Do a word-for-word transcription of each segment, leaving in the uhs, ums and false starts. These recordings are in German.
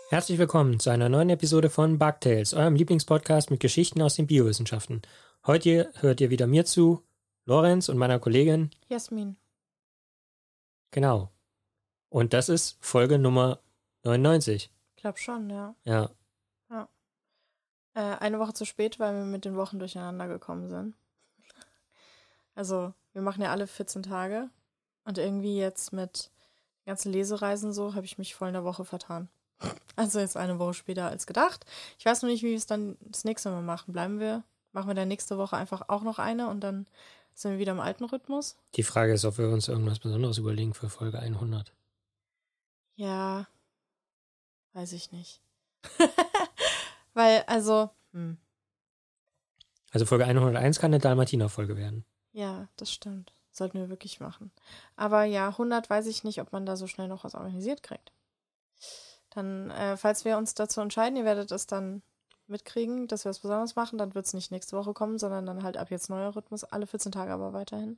Herzlich willkommen zu einer neuen Episode von Bugtails, eurem Lieblingspodcast mit Geschichten aus den Biowissenschaften. Heute hört ihr wieder mir zu, Lorenz und meiner Kollegin Jasmin. Genau. Und das ist Folge Nummer neunundneunzig. Ich glaube schon, ja. Ja. ja. Äh, eine Woche zu spät, weil wir mit den Wochen durcheinander gekommen sind. Also, wir machen ja alle vierzehn Tage. Und irgendwie jetzt mit ganzen Lesereisen so, habe ich mich voll in der Woche vertan. Also jetzt eine Woche später als gedacht. Ich weiß noch nicht, wie wir es dann das nächste Mal machen. Bleiben wir, machen wir dann nächste Woche einfach auch noch eine und dann sind wir wieder im alten Rhythmus. Die Frage ist, ob wir uns irgendwas Besonderes überlegen für Folge hundert. Ja, weiß ich nicht. Weil, also, hm. Also Folge hunderteins kann eine Dalmatiner-Folge werden. Ja, das stimmt. Sollten wir wirklich machen. Aber ja, hundert weiß ich nicht, ob man da so schnell noch was organisiert kriegt. Dann, äh, falls wir uns dazu entscheiden, ihr werdet es dann mitkriegen, dass wir es besonders machen, dann wird es nicht nächste Woche kommen, sondern dann halt ab jetzt neuer Rhythmus, alle vierzehn Tage aber weiterhin.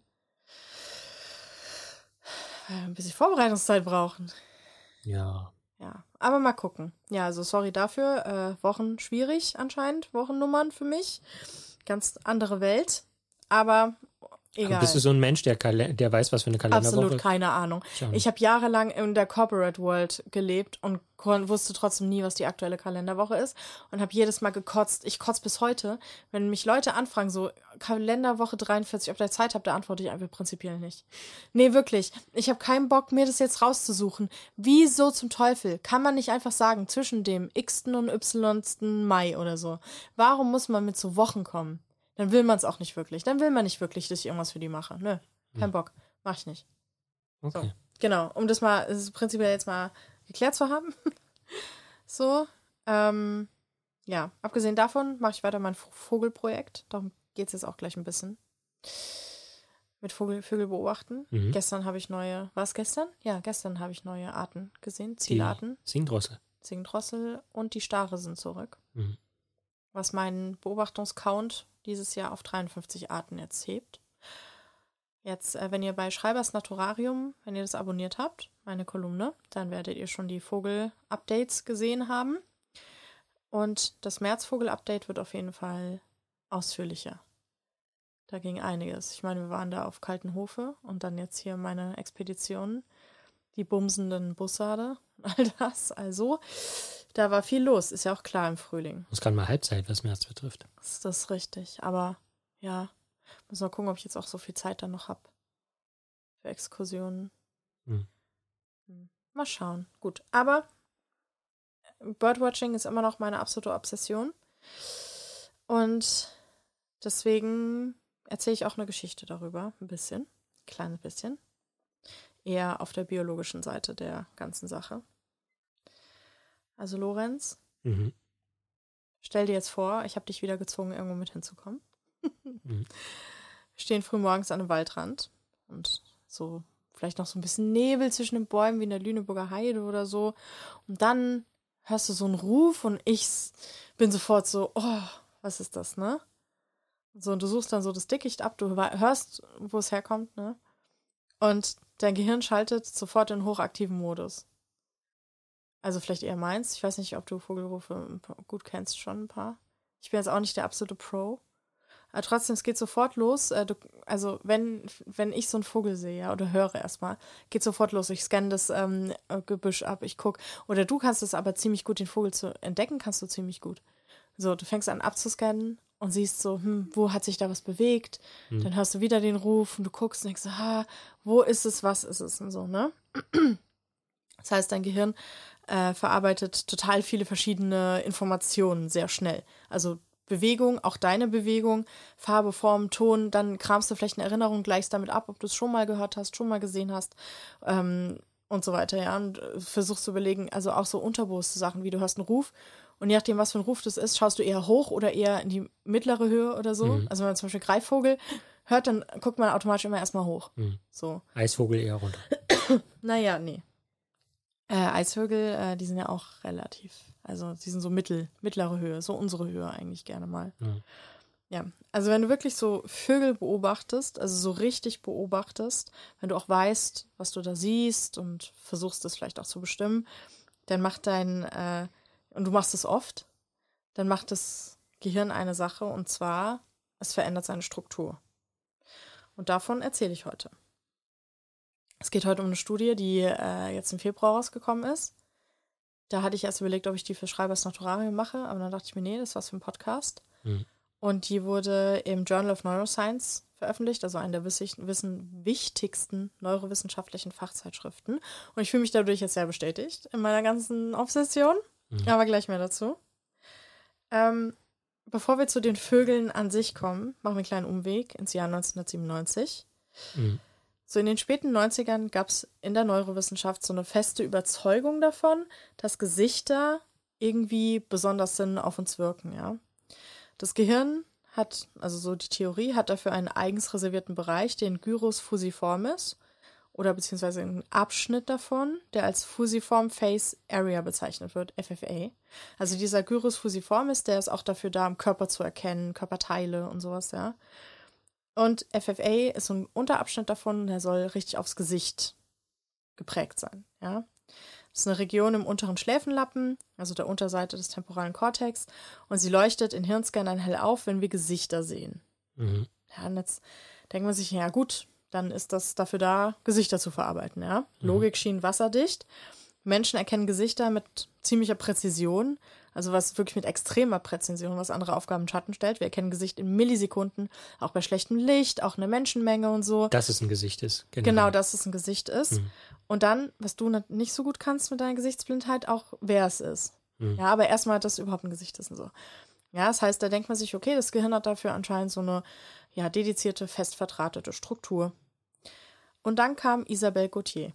Weil wir ein bisschen Vorbereitungszeit brauchen. Ja. Ja, aber mal gucken. Ja, also sorry dafür. Äh, Wochen schwierig anscheinend, Wochennummern für mich. Ganz andere Welt. Aber egal. Aber bist du so ein Mensch, der, Kal- der weiß, was für eine Kalenderwoche ist? Absolut keine Ahnung. Ich, ich habe jahrelang in der Corporate World gelebt und kon- wusste trotzdem nie, was die aktuelle Kalenderwoche ist und habe jedes Mal gekotzt. Ich kotze bis heute, wenn mich Leute anfragen, so Kalenderwoche dreiundvierzig, ob ihr Zeit habt, da antworte ich einfach prinzipiell nicht. Nee, wirklich. Ich habe keinen Bock, mir das jetzt rauszusuchen. Wieso zum Teufel? Kann man nicht einfach sagen, zwischen dem x-ten und y-ten Mai oder so? Warum muss man mit so Wochen kommen? Dann will man es auch nicht wirklich. Dann will man nicht wirklich, dass ich irgendwas für die mache. Nö, kein hm. Bock. Mach ich nicht. Okay. So, genau, um das mal, das ist prinzipiell jetzt mal geklärt zu haben. so, ähm, ja, abgesehen davon mache ich weiter mein Vogelprojekt. Darum geht es jetzt auch gleich ein bisschen. Mit Vogel, Vögel beobachten. Mhm. Gestern habe ich neue, war es gestern? Ja, gestern habe ich neue Arten gesehen, Zielarten. Die Singdrossel. Singdrossel und die Stare sind zurück. Mhm. Was meinen Beobachtungscount dieses Jahr auf dreiundfünfzig Arten jetzt hebt. Jetzt, äh, wenn ihr bei Schreibers Naturarium, wenn ihr das abonniert habt, meine Kolumne, dann werdet ihr schon die Vogel-Updates gesehen haben. Und das Märzvogel-Update wird auf jeden Fall ausführlicher. Da ging einiges. Ich meine, wir waren da auf Kaltenhofe und dann jetzt hier meine Expeditionen, die bumsenden Bussarde und all das. Also, da war viel los, ist ja auch klar im Frühling. Es ist gerade mal Halbzeit, was März betrifft. Ist das richtig, aber ja, muss mal gucken, ob ich jetzt auch so viel Zeit dann noch habe für Exkursionen. Hm. Mal schauen. Gut, aber Birdwatching ist immer noch meine absolute Obsession und deswegen erzähle ich auch eine Geschichte darüber, ein bisschen, ein kleines bisschen, eher auf der biologischen Seite der ganzen Sache. Also Lorenz, mhm. stell dir jetzt vor, ich habe dich wieder gezwungen, irgendwo mit hinzukommen. mhm. Wir stehen früh morgens an einem Waldrand und so vielleicht noch so ein bisschen Nebel zwischen den Bäumen wie in der Lüneburger Heide oder so. Und dann hörst du so einen Ruf und ich bin sofort so, oh, was ist das, ne? So, und du suchst dann so das Dickicht ab, du hörst, wo es herkommt, ne? Und dein Gehirn schaltet sofort in hochaktiven Modus. Also vielleicht eher meins. Ich weiß nicht, ob du Vogelrufe gut kennst, schon ein paar. Ich bin jetzt auch nicht der absolute Pro. Aber trotzdem, es geht sofort los. Du, also wenn, wenn ich so einen Vogel sehe, ja, oder höre erstmal, geht sofort los. Ich scanne das ähm, Gebüsch ab, ich gucke. Oder du kannst es aber ziemlich gut, den Vogel zu entdecken, kannst du ziemlich gut. So, du fängst an abzuscannen und siehst so, hm, wo hat sich da was bewegt? Hm. Dann hörst du wieder den Ruf und du guckst und denkst, ah, wo ist es, was ist es und so, ne? Das heißt, dein Gehirn äh, verarbeitet total viele verschiedene Informationen sehr schnell. Also Bewegung, auch deine Bewegung, Farbe, Form, Ton, dann kramst du vielleicht eine Erinnerung, gleichst damit ab, ob du es schon mal gehört hast, schon mal gesehen hast ähm, und so weiter, ja, und äh, versuchst zu überlegen, also auch so unterbewusste Sachen, wie du hörst einen Ruf und je nachdem, was für ein Ruf das ist, schaust du eher hoch oder eher in die mittlere Höhe oder so. Mhm. Also wenn man zum Beispiel Greifvogel hört, dann guckt man automatisch immer erstmal hoch. Mhm. So. Eisvogel eher runter. Naja, nee. Äh, Eisvögel, äh, die sind ja auch relativ, also die sind so mittel, mittlere Höhe, so unsere Höhe eigentlich gerne mal. Ja. ja, also wenn du wirklich so Vögel beobachtest, also so richtig beobachtest, wenn du auch weißt, was du da siehst und versuchst es vielleicht auch zu bestimmen, dann macht dein, äh, und du machst es oft, dann macht das Gehirn eine Sache, und zwar, es verändert seine Struktur. Und davon erzähle ich heute. Es geht heute um eine Studie, die äh, jetzt im Februar rausgekommen ist. Da hatte ich erst überlegt, ob ich die für Schreibers Naturarium mache, aber dann dachte ich mir, nee, das ist was für ein Podcast. Mhm. Und die wurde im Journal of Neuroscience veröffentlicht, also eine der wissen, wissen, wichtigsten neurowissenschaftlichen Fachzeitschriften. Und ich fühle mich dadurch jetzt sehr bestätigt in meiner ganzen Obsession, mhm. aber gleich mehr dazu. Ähm, bevor wir zu den Vögeln an sich kommen, machen wir einen kleinen Umweg ins Jahr neunzehnhundertsiebenundneunzig. Mhm. So in den späten neunzigern gab es in der Neurowissenschaft so eine feste Überzeugung davon, dass Gesichter irgendwie besonders sind, auf uns wirken, ja. Das Gehirn hat, also so die Theorie, hat dafür einen eigens reservierten Bereich, den Gyrus fusiformis, oder beziehungsweise einen Abschnitt davon, der als Fusiform Face Area bezeichnet wird, F F A. Also dieser Gyrus fusiformis, der ist auch dafür da, um Körper zu erkennen, Körperteile und sowas, ja. Und F F A ist so ein Unterabschnitt davon, der soll richtig aufs Gesicht geprägt sein, ja. Das ist eine Region im unteren Schläfenlappen, also der Unterseite des temporalen Kortex, und sie leuchtet in Hirnscannern hell auf, wenn wir Gesichter sehen. Mhm. Ja, und jetzt denkt man sich, ja gut, dann ist das dafür da, Gesichter zu verarbeiten, ja. Mhm. Logik schien wasserdicht. Menschen erkennen Gesichter mit ziemlicher Präzision, also was wirklich mit extremer Präzision, was andere Aufgaben im Schatten stellt. Wir erkennen Gesicht in Millisekunden, auch bei schlechtem Licht, auch eine Menschenmenge und so. Dass es ein Gesicht ist. Genau, genau dass es ein Gesicht ist. Mhm. Und dann, was du nicht so gut kannst mit deiner Gesichtsblindheit, auch wer es ist. Mhm. Ja, aber erstmal, dass es überhaupt ein Gesicht ist und so. Ja, das heißt, da denkt man sich, okay, das Gehirn hat dafür anscheinend so eine ja, dedizierte, fest verdrahtete Struktur. Und dann kam Isabelle Gautier.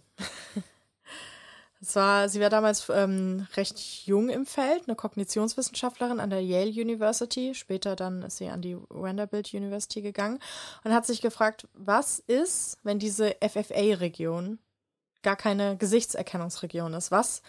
Das war, sie war damals ähm, recht jung im Feld, eine Kognitionswissenschaftlerin an der Yale University. Später dann ist sie an die Vanderbilt University gegangen und hat sich gefragt, was ist, wenn diese F F A-Region gar keine Gesichtserkennungsregion ist? Was,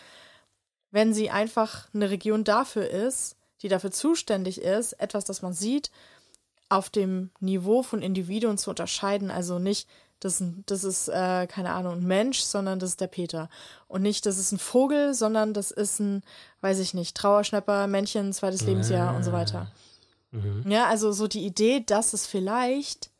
wenn sie einfach eine Region dafür ist, die dafür zuständig ist, etwas, das man sieht, auf dem Niveau von Individuen zu unterscheiden, also nicht Das, das ist, äh, keine Ahnung, ein Mensch, sondern das ist der Peter. Und nicht, das ist ein Vogel, sondern das ist ein, weiß ich nicht, Trauerschnapper, Männchen, zweites Lebensjahr ah. und so weiter. Mhm. Ja, also so die Idee, dass es vielleicht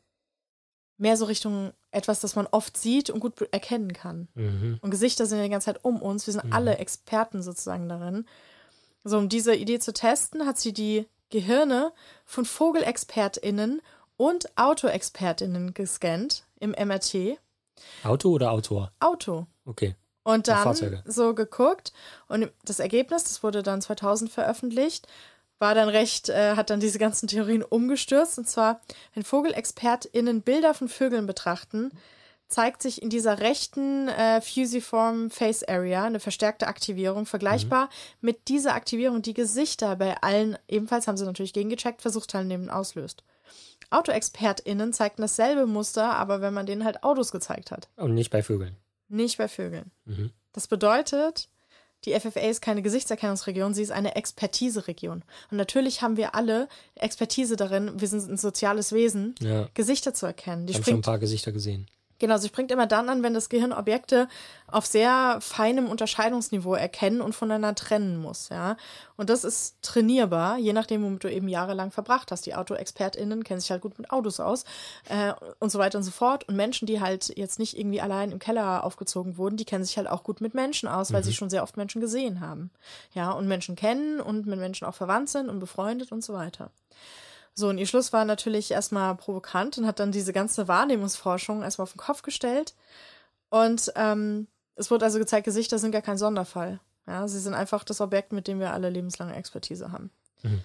mehr so Richtung etwas, das man oft sieht und gut erkennen kann. Mhm. Und Gesichter sind ja die ganze Zeit um uns. Wir sind mhm. alle Experten sozusagen darin. So, um diese Idee zu testen, hat sie die Gehirne von VogelexpertInnen und Autoexpertinnen gescannt im M R T. Auto oder Autor? Auto. Okay. Und dann so geguckt. Und das Ergebnis, das wurde dann zweitausend veröffentlicht, war dann recht, äh, hat dann diese ganzen Theorien umgestürzt. Und zwar, wenn VogelexpertInnen Bilder von Vögeln betrachten, zeigt sich in dieser rechten äh, Fusiform Face Area eine verstärkte Aktivierung, vergleichbar mhm. mit dieser Aktivierung, die Gesichter bei allen, ebenfalls haben sie natürlich gegengecheckt, Versuchsteilnehmenden auslöst. AutoexpertInnen zeigten dasselbe Muster, aber wenn man denen halt Autos gezeigt hat. Und nicht bei Vögeln. Nicht bei Vögeln. Mhm. Das bedeutet, die F F A ist keine Gesichtserkennungsregion, sie ist eine Expertiseregion. Und natürlich haben wir alle Expertise darin, wir sind ein soziales Wesen, ja. Gesichter zu erkennen. Ich habe schon ein paar Gesichter gesehen. Genau, sie springt immer dann an, wenn das Gehirn Objekte auf sehr feinem Unterscheidungsniveau erkennen und voneinander trennen muss, ja. Und das ist trainierbar, je nachdem, womit du eben jahrelang verbracht hast. Die AutoexpertInnen kennen sich halt gut mit Autos aus äh, und so weiter und so fort. Und Menschen, die halt jetzt nicht irgendwie allein im Keller aufgezogen wurden, die kennen sich halt auch gut mit Menschen aus, weil mhm. sie schon sehr oft Menschen gesehen haben. Ja, und Menschen kennen und mit Menschen auch verwandt sind und befreundet und so weiter. So, und ihr Schluss war natürlich erstmal provokant und hat dann diese ganze Wahrnehmungsforschung erstmal auf den Kopf gestellt. Und ähm, es wurde also gezeigt, Gesichter sind gar kein Sonderfall. Ja, sie sind einfach das Objekt, mit dem wir alle lebenslange Expertise haben. Mhm.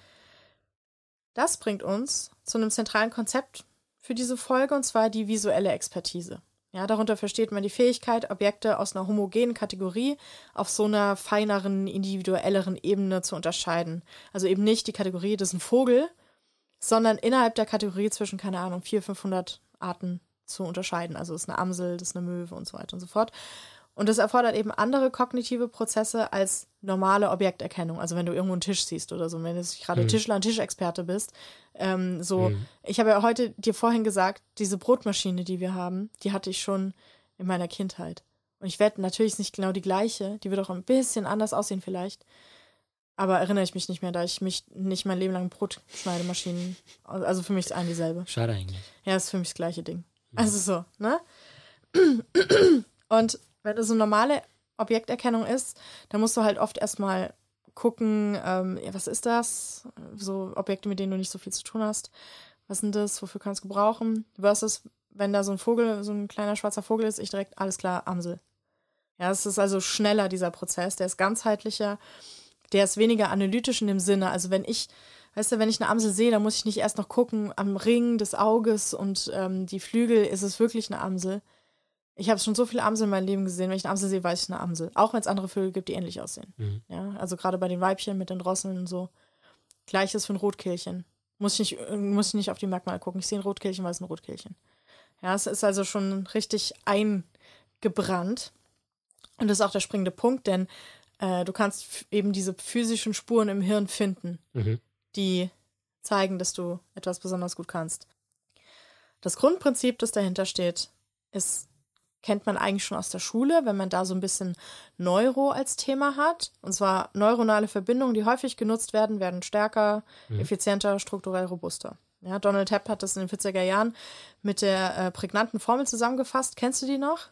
Das bringt uns zu einem zentralen Konzept für diese Folge, und zwar die visuelle Expertise. Ja, darunter versteht man die Fähigkeit, Objekte aus einer homogenen Kategorie auf so einer feineren, individuelleren Ebene zu unterscheiden. Also eben nicht die Kategorie, das ist ein Vogel, sondern innerhalb der Kategorie zwischen, keine Ahnung, vierhundert, fünfhundert Arten zu unterscheiden. Also das ist eine Amsel, das ist eine Möwe und so weiter und so fort. Und das erfordert eben andere kognitive Prozesse als normale Objekterkennung. Also wenn du irgendwo einen Tisch siehst oder so, wenn du gerade mhm. Tischler und Tischexperte bist. Ähm, so, mhm. Ich habe ja heute dir vorhin gesagt, diese Brotmaschine, die wir haben, die hatte ich schon in meiner Kindheit. Und ich wette, natürlich ist nicht genau die gleiche, die wird auch ein bisschen anders aussehen vielleicht. Aber erinnere ich mich nicht mehr, da ich mich nicht mein Leben lang Brotschneidemaschinen, also für mich ist ein dieselbe. Schade eigentlich. Ja, ist für mich das gleiche Ding. Mhm. Also so, ne? Und wenn das so normale Objekterkennung ist, dann musst du halt oft erstmal gucken, ähm, ja, was ist das? So Objekte, mit denen du nicht so viel zu tun hast. Was sind das? Wofür kannst du gebrauchen? Versus, wenn da so ein Vogel, so ein kleiner schwarzer Vogel ist, ich direkt, alles klar, Amsel. Ja, es ist also schneller, dieser Prozess. Der ist ganzheitlicher. Der ist weniger analytisch in dem Sinne. Also wenn ich, weißt du, wenn ich eine Amsel sehe, dann muss ich nicht erst noch gucken am Ring des Auges und ähm, die Flügel, ist es wirklich eine Amsel? Ich habe schon so viele Amseln in meinem Leben gesehen. Wenn ich eine Amsel sehe, weiß ich eine Amsel. Auch wenn es andere Vögel gibt, die ähnlich aussehen. Mhm. Ja, also gerade bei den Weibchen mit den Drosseln und so. Gleiches für ein Rotkehlchen. Muss ich nicht, muss ich nicht auf die Merkmale gucken. Ich sehe ein Rotkehlchen, weil es ein Rotkehlchen. Ja, es ist also schon richtig eingebrannt. Und das ist auch der springende Punkt, denn äh, du kannst f- eben diese physischen Spuren im Hirn finden, mhm. die zeigen, dass du etwas besonders gut kannst. Das Grundprinzip, das dahinter steht, ist, kennt man eigentlich schon aus der Schule, wenn man da so ein bisschen Neuro als Thema hat. Und zwar neuronale Verbindungen, die häufig genutzt werden, werden stärker, mhm. effizienter, strukturell robuster. Ja, Donald Hebb hat das in den vierziger Jahren mit der äh, prägnanten Formel zusammengefasst. Kennst du die noch?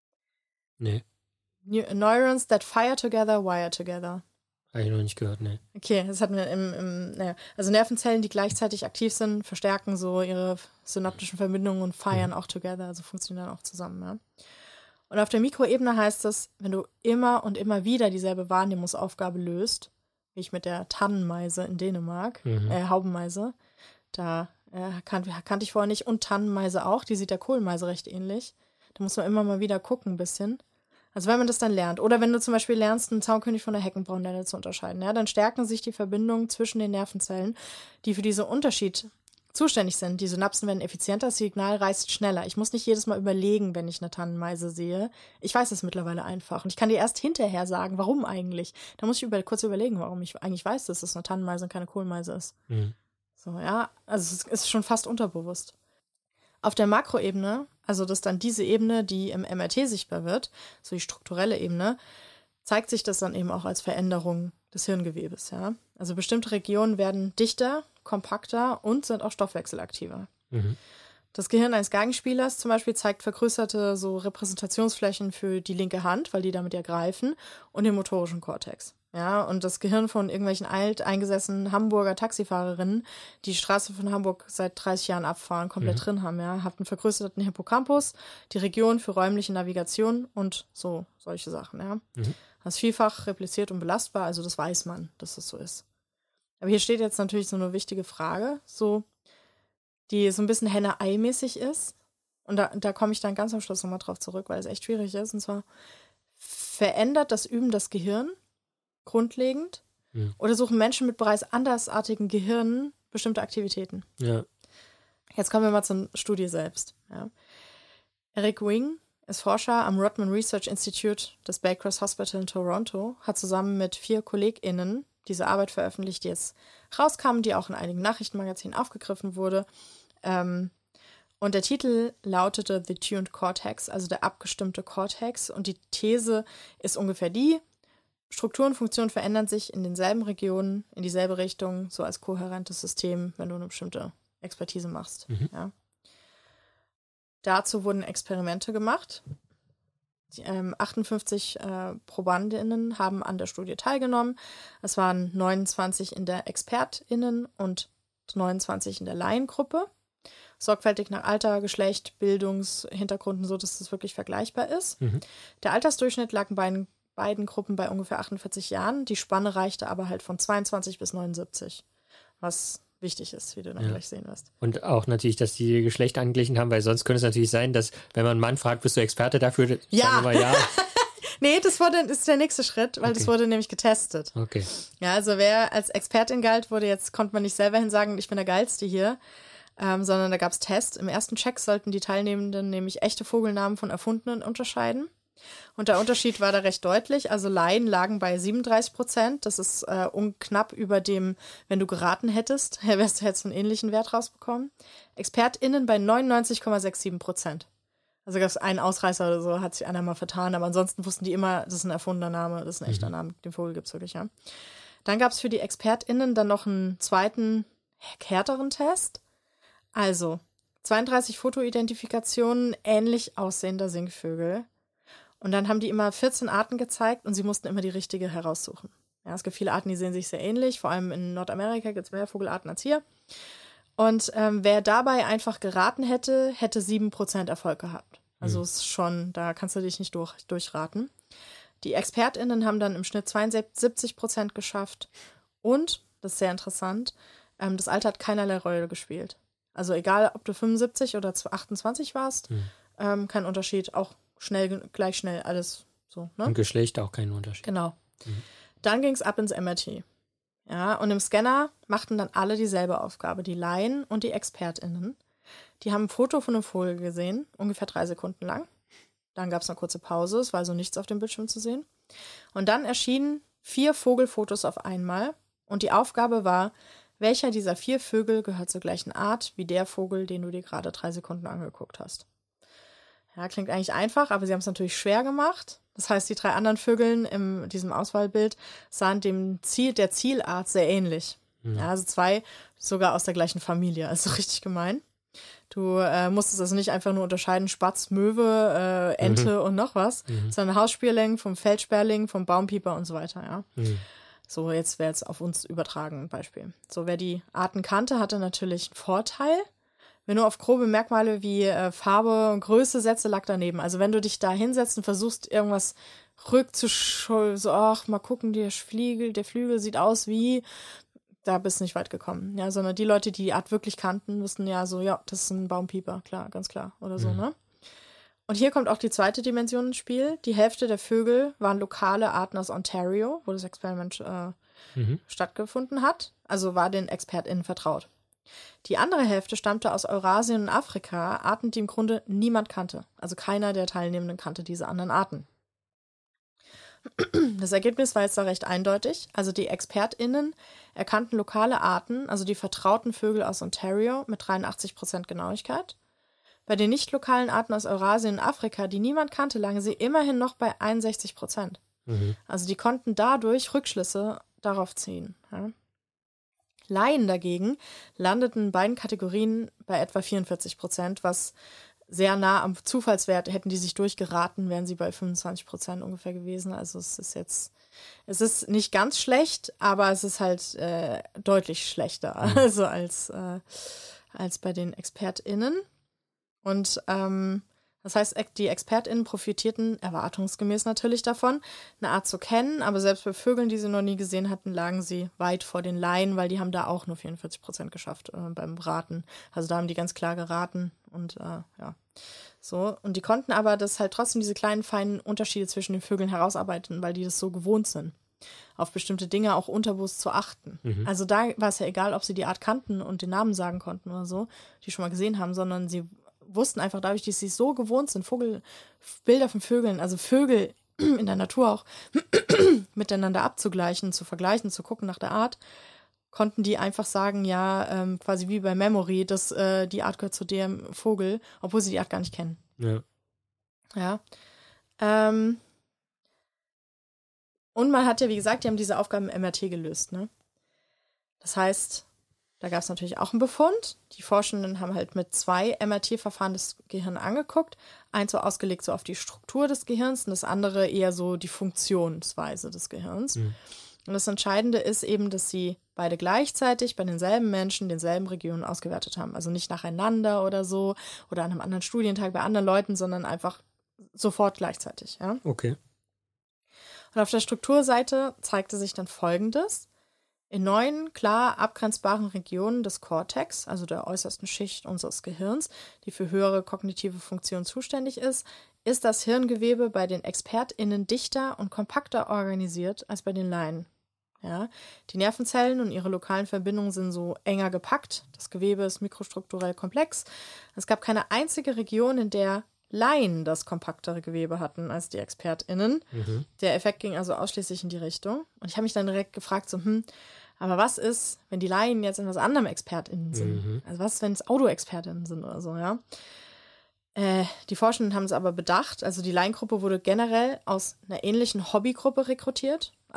Nee. Neurons that fire together, wire together. Habe ich noch nicht gehört, ne. Okay, das hatten wir im, im naja. Also Nervenzellen, die gleichzeitig aktiv sind, verstärken so ihre synaptischen Verbindungen und feiern mhm. auch together, also funktionieren auch zusammen, ja. Und auf der Mikroebene heißt das, wenn du immer und immer wieder dieselbe Wahrnehmungsaufgabe löst, wie ich mit der Tannenmeise in Dänemark, mhm. äh, Haubenmeise, da äh, kan- kannte ich vorher nicht, und Tannenmeise auch, die sieht der Kohlmeise recht ähnlich. Da muss man immer mal wieder gucken ein bisschen. Also wenn man das dann lernt. Oder wenn du zum Beispiel lernst, einen Zaunkönig von der Heckenbraunlenne zu unterscheiden, ja, dann stärken sich die Verbindungen zwischen den Nervenzellen, die für diesen Unterschied zuständig sind. Die Synapsen werden effizienter, das Signal reist schneller. Ich muss nicht jedes Mal überlegen, wenn ich eine Tannenmeise sehe. Ich weiß es mittlerweile einfach. Und ich kann dir erst hinterher sagen, warum eigentlich. Da muss ich über, kurz überlegen, warum ich eigentlich weiß, dass es eine Tannenmeise und keine Kohlmeise ist. Mhm. So, ja, also es ist schon fast unterbewusst. Auf der Makroebene, also das ist dann diese Ebene, die im M R T sichtbar wird, so die strukturelle Ebene, zeigt sich das dann eben auch als Veränderung des Hirngewebes. Ja? Also bestimmte Regionen werden dichter, kompakter und sind auch stoffwechselaktiver. Mhm. Das Gehirn eines Geigenspielers zum Beispiel zeigt vergrößerte so Repräsentationsflächen für die linke Hand, weil die damit ja greifen, und den motorischen Kortex. Ja, und das Gehirn von irgendwelchen alteingesessenen Hamburger Taxifahrerinnen, die die Straße von Hamburg seit dreißig Jahren abfahren, komplett mhm. drin haben, ja, hat einen vergrößerten Hippocampus, die Region für räumliche Navigation und so, solche Sachen, ja. Mhm. Das ist vielfach repliziert und belastbar, also das weiß man, dass das so ist. Aber hier steht jetzt natürlich so eine wichtige Frage, so, die so ein bisschen Henne-Ei-mäßig ist. Und da, da komme ich dann ganz am Schluss nochmal drauf zurück, weil es echt schwierig ist. Und zwar, verändert das Üben das Gehirn grundlegend? Ja. Oder suchen Menschen mit bereits andersartigen Gehirnen bestimmte Aktivitäten? Ja. Jetzt kommen wir mal zur Studie selbst. Ja. Eric Wing ist Forscher am Rodman Research Institute des Bay Cross Hospital in Toronto, hat zusammen mit vier KollegInnen diese Arbeit veröffentlicht, die jetzt rauskam, die auch in einigen Nachrichtenmagazinen aufgegriffen wurde. Ähm, und der Titel lautete The Tuned Cortex, also der abgestimmte Cortex. Und die These ist ungefähr die: Struktur und Funktion verändern sich in denselben Regionen, in dieselbe Richtung, so als kohärentes System, wenn du eine bestimmte Expertise machst. Mhm. Ja. Dazu wurden Experimente gemacht. Die, ähm, achtundfünfzig äh, ProbandInnen haben an der Studie teilgenommen. Es waren neunundzwanzig in der ExpertInnen und neunundzwanzig in der Laiengruppe. Sorgfältig nach Alter, Geschlecht, Bildungshintergründen, so dass das wirklich vergleichbar ist. Mhm. Der Altersdurchschnitt lag in beiden, beiden Gruppen bei ungefähr achtundvierzig Jahren. Die Spanne reichte aber halt von zweiundzwanzig bis neunundsiebzig, was wichtig ist, wie du dann ja. gleich sehen wirst. Und auch natürlich, dass die Geschlechter angeglichen haben, weil sonst könnte es natürlich sein, dass, wenn man einen Mann fragt, bist du Experte dafür? Ja. Sagen wir mal ja. Nee, das wurde, das ist der nächste Schritt, weil okay. das wurde nämlich getestet. Okay. Ja, also wer als Expertin galt, wurde jetzt, konnte man nicht selber hin sagen, ich bin der Geilste hier, ähm, sondern da gab es Tests. Im ersten Check sollten die Teilnehmenden nämlich echte Vogelnamen von erfundenen unterscheiden. Und der Unterschied war da recht deutlich. Also Laien lagen bei siebenunddreißig Prozent. Das ist äh, knapp über dem, wenn du geraten hättest, wärst du jetzt einen ähnlichen Wert rausbekommen. ExpertInnen bei neunundneunzig Komma siebenundsechzig Prozent. Also gab es einen Ausreißer oder so, hat sich einer mal vertan. Aber ansonsten wussten die immer, das ist ein erfundener Name, das ist ein echter mhm. Name. Den Vogel gibt es wirklich, ja. Dann gab es für die ExpertInnen dann noch einen zweiten, härteren Test. Also zweiunddreißig Fotoidentifikationen ähnlich aussehender Singvögel. Und dann haben die immer vierzehn Arten gezeigt und sie mussten immer die richtige heraussuchen. Ja, es gibt viele Arten, die sehen sich sehr ähnlich. Vor allem in Nordamerika gibt es mehr Vogelarten als hier. Und ähm, wer dabei einfach geraten hätte, hätte sieben Prozent Erfolg gehabt. Also mhm. ist schon, da kannst du dich nicht durch, durchraten. Die ExpertInnen haben dann im Schnitt zweiundsiebzig Prozent geschafft. Und, das ist sehr interessant, ähm, das Alter hat keinerlei Rolle gespielt. Also egal, ob du fünfundsiebzig oder achtundzwanzig warst, mhm. ähm, kein Unterschied. Auch schnell, gleich schnell, alles so. Ne? Und Geschlecht auch kein Unterschied. Genau. Mhm. Dann ging es ab ins M R T. Ja, und im Scanner machten dann alle dieselbe Aufgabe, die Laien und die ExpertInnen. Die haben ein Foto von einem Vogel gesehen, ungefähr drei Sekunden lang. Dann gab es eine kurze Pause, es war also nichts auf dem Bildschirm zu sehen. Und dann erschienen vier Vogelfotos auf einmal. Und die Aufgabe war, welcher dieser vier Vögel gehört zur gleichen Art wie der Vogel, den du dir gerade drei Sekunden angeguckt hast. Ja, klingt eigentlich einfach, aber sie haben es natürlich schwer gemacht. Das heißt, die drei anderen Vögeln in diesem Auswahlbild sahen dem Ziel, der Zielart sehr ähnlich. Mhm. Ja, also zwei sogar aus der gleichen Familie, also richtig gemein. Du äh, musstest also nicht einfach nur unterscheiden, Spatz, Möwe, äh, Ente mhm. und noch was, mhm. sondern Haussperling vom Feldsperling, vom Baumpieper und so weiter, ja. Mhm. So, jetzt wäre jetzt auf uns übertragen ein Beispiel. So, wer die Arten kannte, hatte natürlich einen Vorteil. Wenn du auf grobe Merkmale wie äh, Farbe und Größe setze, lag daneben. Also wenn du dich da hinsetzt und versuchst, irgendwas rückzuschulden, so, ach, mal gucken, der Flügel, der Flügel sieht aus wie, da bist du nicht weit gekommen. Ja, sondern die Leute, die die Art wirklich kannten, wussten ja so, ja, das ist ein Baumpieper, klar, ganz klar, oder so, mhm. ne? Und hier kommt auch die zweite Dimension ins Spiel. Die Hälfte der Vögel waren lokale Arten aus Ontario, wo das Experiment äh, mhm. stattgefunden hat. Also war den ExpertInnen vertraut. Die andere Hälfte stammte aus Eurasien und Afrika, Arten, die im Grunde niemand kannte. Also keiner der Teilnehmenden kannte diese anderen Arten. Das Ergebnis war jetzt da recht eindeutig. Also die ExpertInnen erkannten lokale Arten, also die vertrauten Vögel aus Ontario, mit dreiundachtzig Prozent Genauigkeit. Bei den nicht lokalen Arten aus Eurasien und Afrika, die niemand kannte, lagen sie immerhin noch bei einundsechzig Prozent. Mhm. Also die konnten dadurch Rückschlüsse darauf ziehen. Ja. Laien dagegen landeten in beiden Kategorien bei etwa vierundvierzig Prozent, was sehr nah am Zufallswert, hätten die sich durchgeraten, wären sie bei fünfundzwanzig Prozent ungefähr gewesen. Also es ist jetzt, es ist nicht ganz schlecht, aber es ist halt äh, deutlich schlechter mhm. also als, äh, als bei den ExpertInnen. Und ähm, das heißt, die ExpertInnen profitierten erwartungsgemäß natürlich davon, eine Art zu kennen, aber selbst bei Vögeln, die sie noch nie gesehen hatten, lagen sie weit vor den Laien, weil die haben da auch nur vierundvierzig Prozent geschafft äh, beim Raten. Also da haben die ganz klar geraten und äh, ja, so. Und die konnten aber das halt trotzdem diese kleinen, feinen Unterschiede zwischen den Vögeln herausarbeiten, weil die das so gewohnt sind, auf bestimmte Dinge auch unterbewusst zu achten. Mhm. Also da war es ja egal, ob sie die Art kannten und den Namen sagen konnten oder so, die schon mal gesehen haben, sondern sie wussten einfach dadurch, dass sie so gewohnt sind, Vogel, Bilder von Vögeln, also Vögel in der Natur auch miteinander abzugleichen, zu vergleichen, zu gucken nach der Art, konnten die einfach sagen, ja, ähm, quasi wie bei Memory, dass äh, die Art gehört zu dem Vogel, obwohl sie die Art gar nicht kennen. Ja. Ja. Ähm, und man hat ja, wie gesagt, die haben diese Aufgaben im M R T gelöst, ne? Das heißt, da gab es natürlich auch einen Befund. Die Forschenden haben halt mit zwei M R T-Verfahren das Gehirn angeguckt. Eins so ausgelegt so auf die Struktur des Gehirns und das andere eher so die Funktionsweise des Gehirns. Mhm. Und das Entscheidende ist eben, dass sie beide gleichzeitig bei denselben Menschen, denselben Regionen ausgewertet haben. Also nicht nacheinander oder so oder an einem anderen Studientag bei anderen Leuten, sondern einfach sofort gleichzeitig. Ja? Okay. Und auf der Strukturseite zeigte sich dann Folgendes. In neun klar abgrenzbaren Regionen des Cortex, also der äußersten Schicht unseres Gehirns, die für höhere kognitive Funktionen zuständig ist, ist das Hirngewebe bei den ExpertInnen dichter und kompakter organisiert als bei den Laien. Ja, die Nervenzellen und ihre lokalen Verbindungen sind so enger gepackt. Das Gewebe ist mikrostrukturell komplex. Es gab keine einzige Region, in der Laien das kompaktere Gewebe hatten als die ExpertInnen. Mhm. Der Effekt ging also ausschließlich in die Richtung. Und ich habe mich dann direkt gefragt, so, hm, aber was ist, wenn die Laien jetzt in was anderem ExpertInnen sind? Mhm. Also was, wenn es Auto-ExpertInnen sind oder so, ja? Äh, die Forschenden haben es aber bedacht. Also die Laiengruppe wurde generell aus einer ähnlichen Hobbygruppe rekrutiert.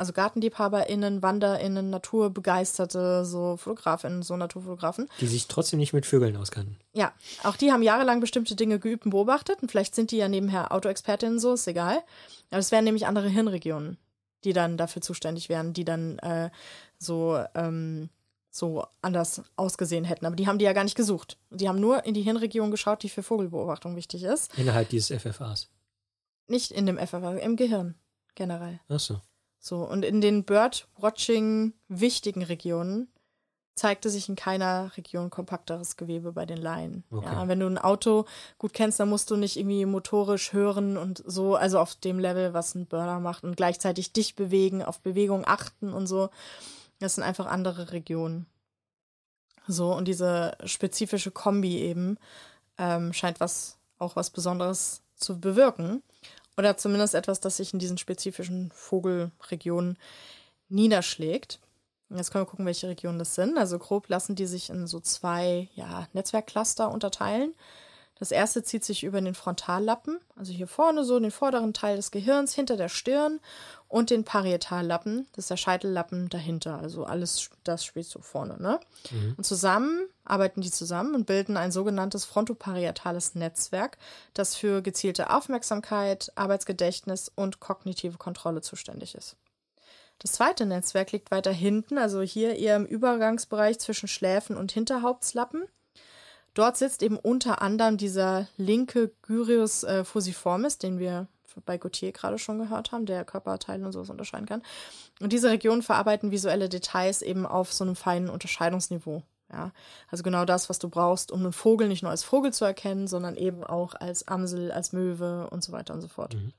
also GartenliebhaberInnen, WanderInnen, Naturbegeisterte, so FotografInnen, so Naturfotografen. Die sich trotzdem nicht mit Vögeln auskannten. Ja, auch die haben jahrelang bestimmte Dinge geübt und beobachtet und vielleicht sind die ja nebenher Autoexpertinnen, so, ist egal. Aber es wären nämlich andere Hirnregionen, die dann dafür zuständig wären, die dann äh, so, ähm, so anders ausgesehen hätten. Aber die haben die ja gar nicht gesucht. Die haben nur in die Hirnregion geschaut, die für Vogelbeobachtung wichtig ist. Innerhalb dieses F F As. Nicht in dem F F A, im Gehirn generell. Ach so. So, und in den Birdwatching wichtigen Regionen zeigte sich in keiner Region kompakteres Gewebe bei den Laien. Okay. Ja, wenn du ein Auto gut kennst, dann musst du nicht irgendwie motorisch hören und so, also auf dem Level, was ein Burner macht und gleichzeitig dich bewegen, auf Bewegung achten und so. Das sind einfach andere Regionen. So, und diese spezifische Kombi eben ähm, scheint was auch was Besonderes zu bewirken. Oder zumindest etwas, das sich in diesen spezifischen Vogelregionen niederschlägt. Jetzt können wir gucken, welche Regionen das sind. Also grob lassen die sich in so zwei ja, Netzwerkcluster unterteilen. Das erste zieht sich über den Frontallappen, also hier vorne so den vorderen Teil des Gehirns, hinter der Stirn und den Parietallappen, das ist der Scheitellappen dahinter. Also alles, das spielt so vorne, ne? Mhm. Und zusammen arbeiten die zusammen und bilden ein sogenanntes frontoparietales Netzwerk, das für gezielte Aufmerksamkeit, Arbeitsgedächtnis und kognitive Kontrolle zuständig ist. Das zweite Netzwerk liegt weiter hinten, also hier eher im Übergangsbereich zwischen Schläfen und Hinterhauptslappen. Dort sitzt eben unter anderem dieser linke Gyrus äh, fusiformis, den wir bei Gautier gerade schon gehört haben, der Körperteile und sowas unterscheiden kann. Und diese Regionen verarbeiten visuelle Details eben auf so einem feinen Unterscheidungsniveau. Ja, also genau das, was du brauchst, um einen Vogel nicht nur als Vogel zu erkennen, sondern eben auch als Amsel, als Möwe und so weiter und so fort. Mhm.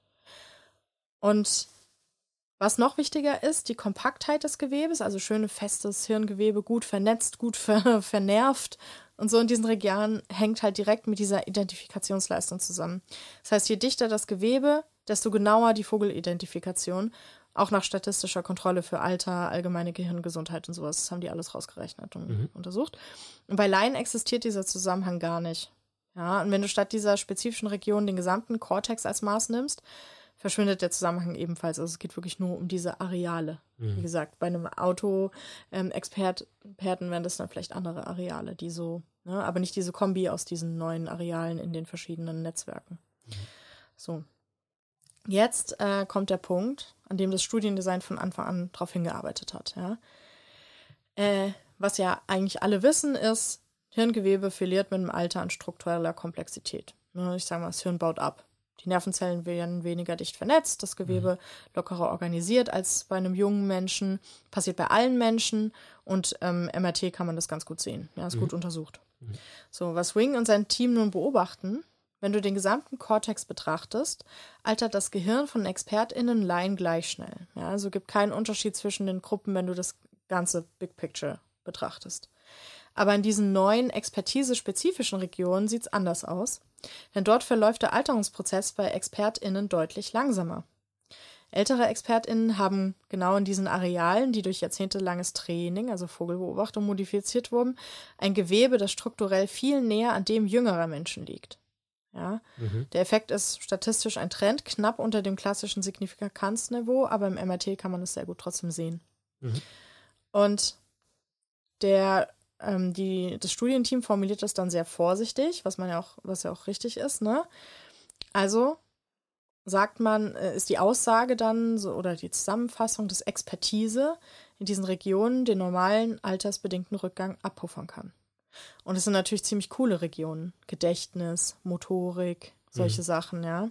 Und was noch wichtiger ist, die Kompaktheit des Gewebes, also schöne, festes Hirngewebe, gut vernetzt, gut ver- vernervt und so in diesen Regionen hängt halt direkt mit dieser Identifikationsleistung zusammen. Das heißt, je dichter das Gewebe, desto genauer die Vogelidentifikation, auch nach statistischer Kontrolle für Alter, allgemeine Gehirngesundheit und sowas. Das haben die alles rausgerechnet und mhm. untersucht. Und bei Laien existiert dieser Zusammenhang gar nicht. Ja, und wenn du statt dieser spezifischen Region den gesamten Kortex als Maß nimmst, verschwindet der Zusammenhang ebenfalls. Also es geht wirklich nur um diese Areale. Mhm. Wie gesagt, bei einem Auto-Experten ähm, wären das dann vielleicht andere Areale, die so, ne, aber nicht diese Kombi aus diesen neuen Arealen in den verschiedenen Netzwerken. Mhm. So. Jetzt äh, kommt der Punkt, an dem das Studiendesign von Anfang an darauf hingearbeitet hat. Ja? Äh, was ja eigentlich alle wissen, ist, Hirngewebe verliert mit dem Alter an struktureller Komplexität. Ne, ich sage mal, das Hirn baut ab. Die Nervenzellen werden weniger dicht vernetzt, das Gewebe lockerer organisiert als bei einem jungen Menschen. Passiert bei allen Menschen und ähm, M R T kann man das ganz gut sehen. Ja, ist mhm. gut untersucht. Mhm. So, was Wing und sein Team nun beobachten, wenn du den gesamten Kortex betrachtest, altert das Gehirn von ExpertInnen Laien gleich schnell. Ja, also gibt keinen Unterschied zwischen den Gruppen, wenn du das ganze Big Picture betrachtest. Aber in diesen neuen expertise-spezifischen Regionen sieht es anders aus. Denn dort verläuft der Alterungsprozess bei ExpertInnen deutlich langsamer. Ältere ExpertInnen haben genau in diesen Arealen, die durch jahrzehntelanges Training, also Vogelbeobachtung, modifiziert wurden, ein Gewebe, das strukturell viel näher an dem jüngerer Menschen liegt. Ja? Mhm. Der Effekt ist statistisch ein Trend, knapp unter dem klassischen Signifikanzniveau, aber im M R T kann man es sehr gut trotzdem sehen. Mhm. Und der Die, das Studienteam formuliert das dann sehr vorsichtig, was man ja auch, was ja auch richtig ist, ne? Also sagt man, ist die Aussage dann so oder die Zusammenfassung, dass Expertise in diesen Regionen den normalen altersbedingten Rückgang abpuffern kann. Und es sind natürlich ziemlich coole Regionen. Gedächtnis, Motorik, solche mhm. Sachen, ja.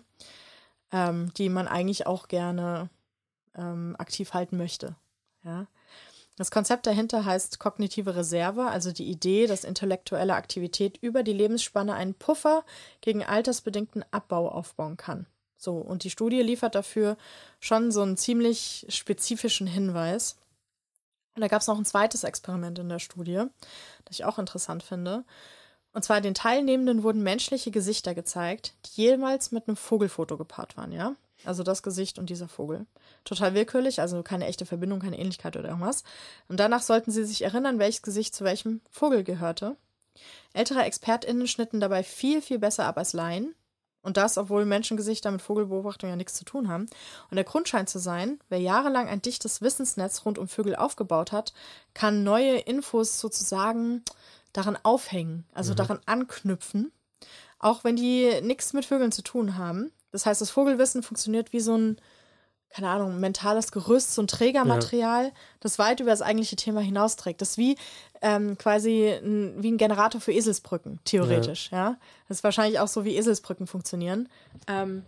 Ähm, die man eigentlich auch gerne ähm, aktiv halten möchte. Ja. Das Konzept dahinter heißt kognitive Reserve, also die Idee, dass intellektuelle Aktivität über die Lebensspanne einen Puffer gegen altersbedingten Abbau aufbauen kann. So, und die Studie liefert dafür schon so einen ziemlich spezifischen Hinweis. Und da gab es noch ein zweites Experiment in der Studie, das ich auch interessant finde. Und zwar den Teilnehmenden wurden menschliche Gesichter gezeigt, die jeweils mit einem Vogelfoto gepaart waren, ja? Also das Gesicht und dieser Vogel. Total willkürlich, also keine echte Verbindung, keine Ähnlichkeit oder irgendwas. Und danach sollten sie sich erinnern, welches Gesicht zu welchem Vogel gehörte. Ältere ExpertInnen schnitten dabei viel, viel besser ab als Laien. Und das, obwohl Menschengesichter mit Vogelbeobachtung ja nichts zu tun haben. Und der Grund scheint zu sein, wer jahrelang ein dichtes Wissensnetz rund um Vögel aufgebaut hat, kann neue Infos sozusagen daran aufhängen, also mhm. daran anknüpfen, auch wenn die nichts mit Vögeln zu tun haben. Das heißt, das Vogelwissen funktioniert wie so ein, keine Ahnung, mentales Gerüst, so ein Trägermaterial, ja. das weit über das eigentliche Thema hinausträgt. Das ist wie ähm, quasi ein, wie ein Generator für Eselsbrücken, theoretisch. Ja. ja. Das ist wahrscheinlich auch so, wie Eselsbrücken funktionieren. Ähm,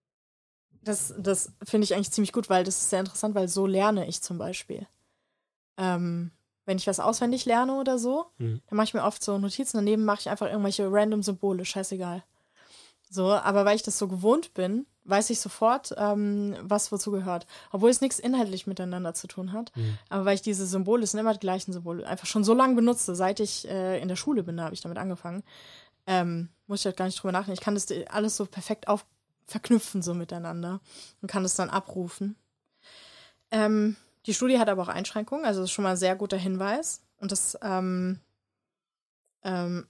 das das finde ich eigentlich ziemlich gut, weil das ist sehr interessant, weil so lerne ich zum Beispiel. Ähm, wenn ich was auswendig lerne oder so, mhm. dann mache ich mir oft so Notizen, daneben mache ich einfach irgendwelche random Symbole, scheißegal. So, aber weil ich das so gewohnt bin, weiß ich sofort, ähm, was wozu gehört. Obwohl es nichts inhaltlich miteinander zu tun hat. Mhm. Aber weil ich diese Symbole, es sind immer die gleichen Symbole, einfach schon so lange benutze, seit ich äh, in der Schule bin, da habe ich damit angefangen, ähm, muss ich halt gar nicht drüber nachdenken. Ich kann das alles so perfekt auf verknüpfen so miteinander und kann das dann abrufen. Ähm, die Studie hat aber auch Einschränkungen, also das ist schon mal ein sehr guter Hinweis. Und das, ähm, ähm,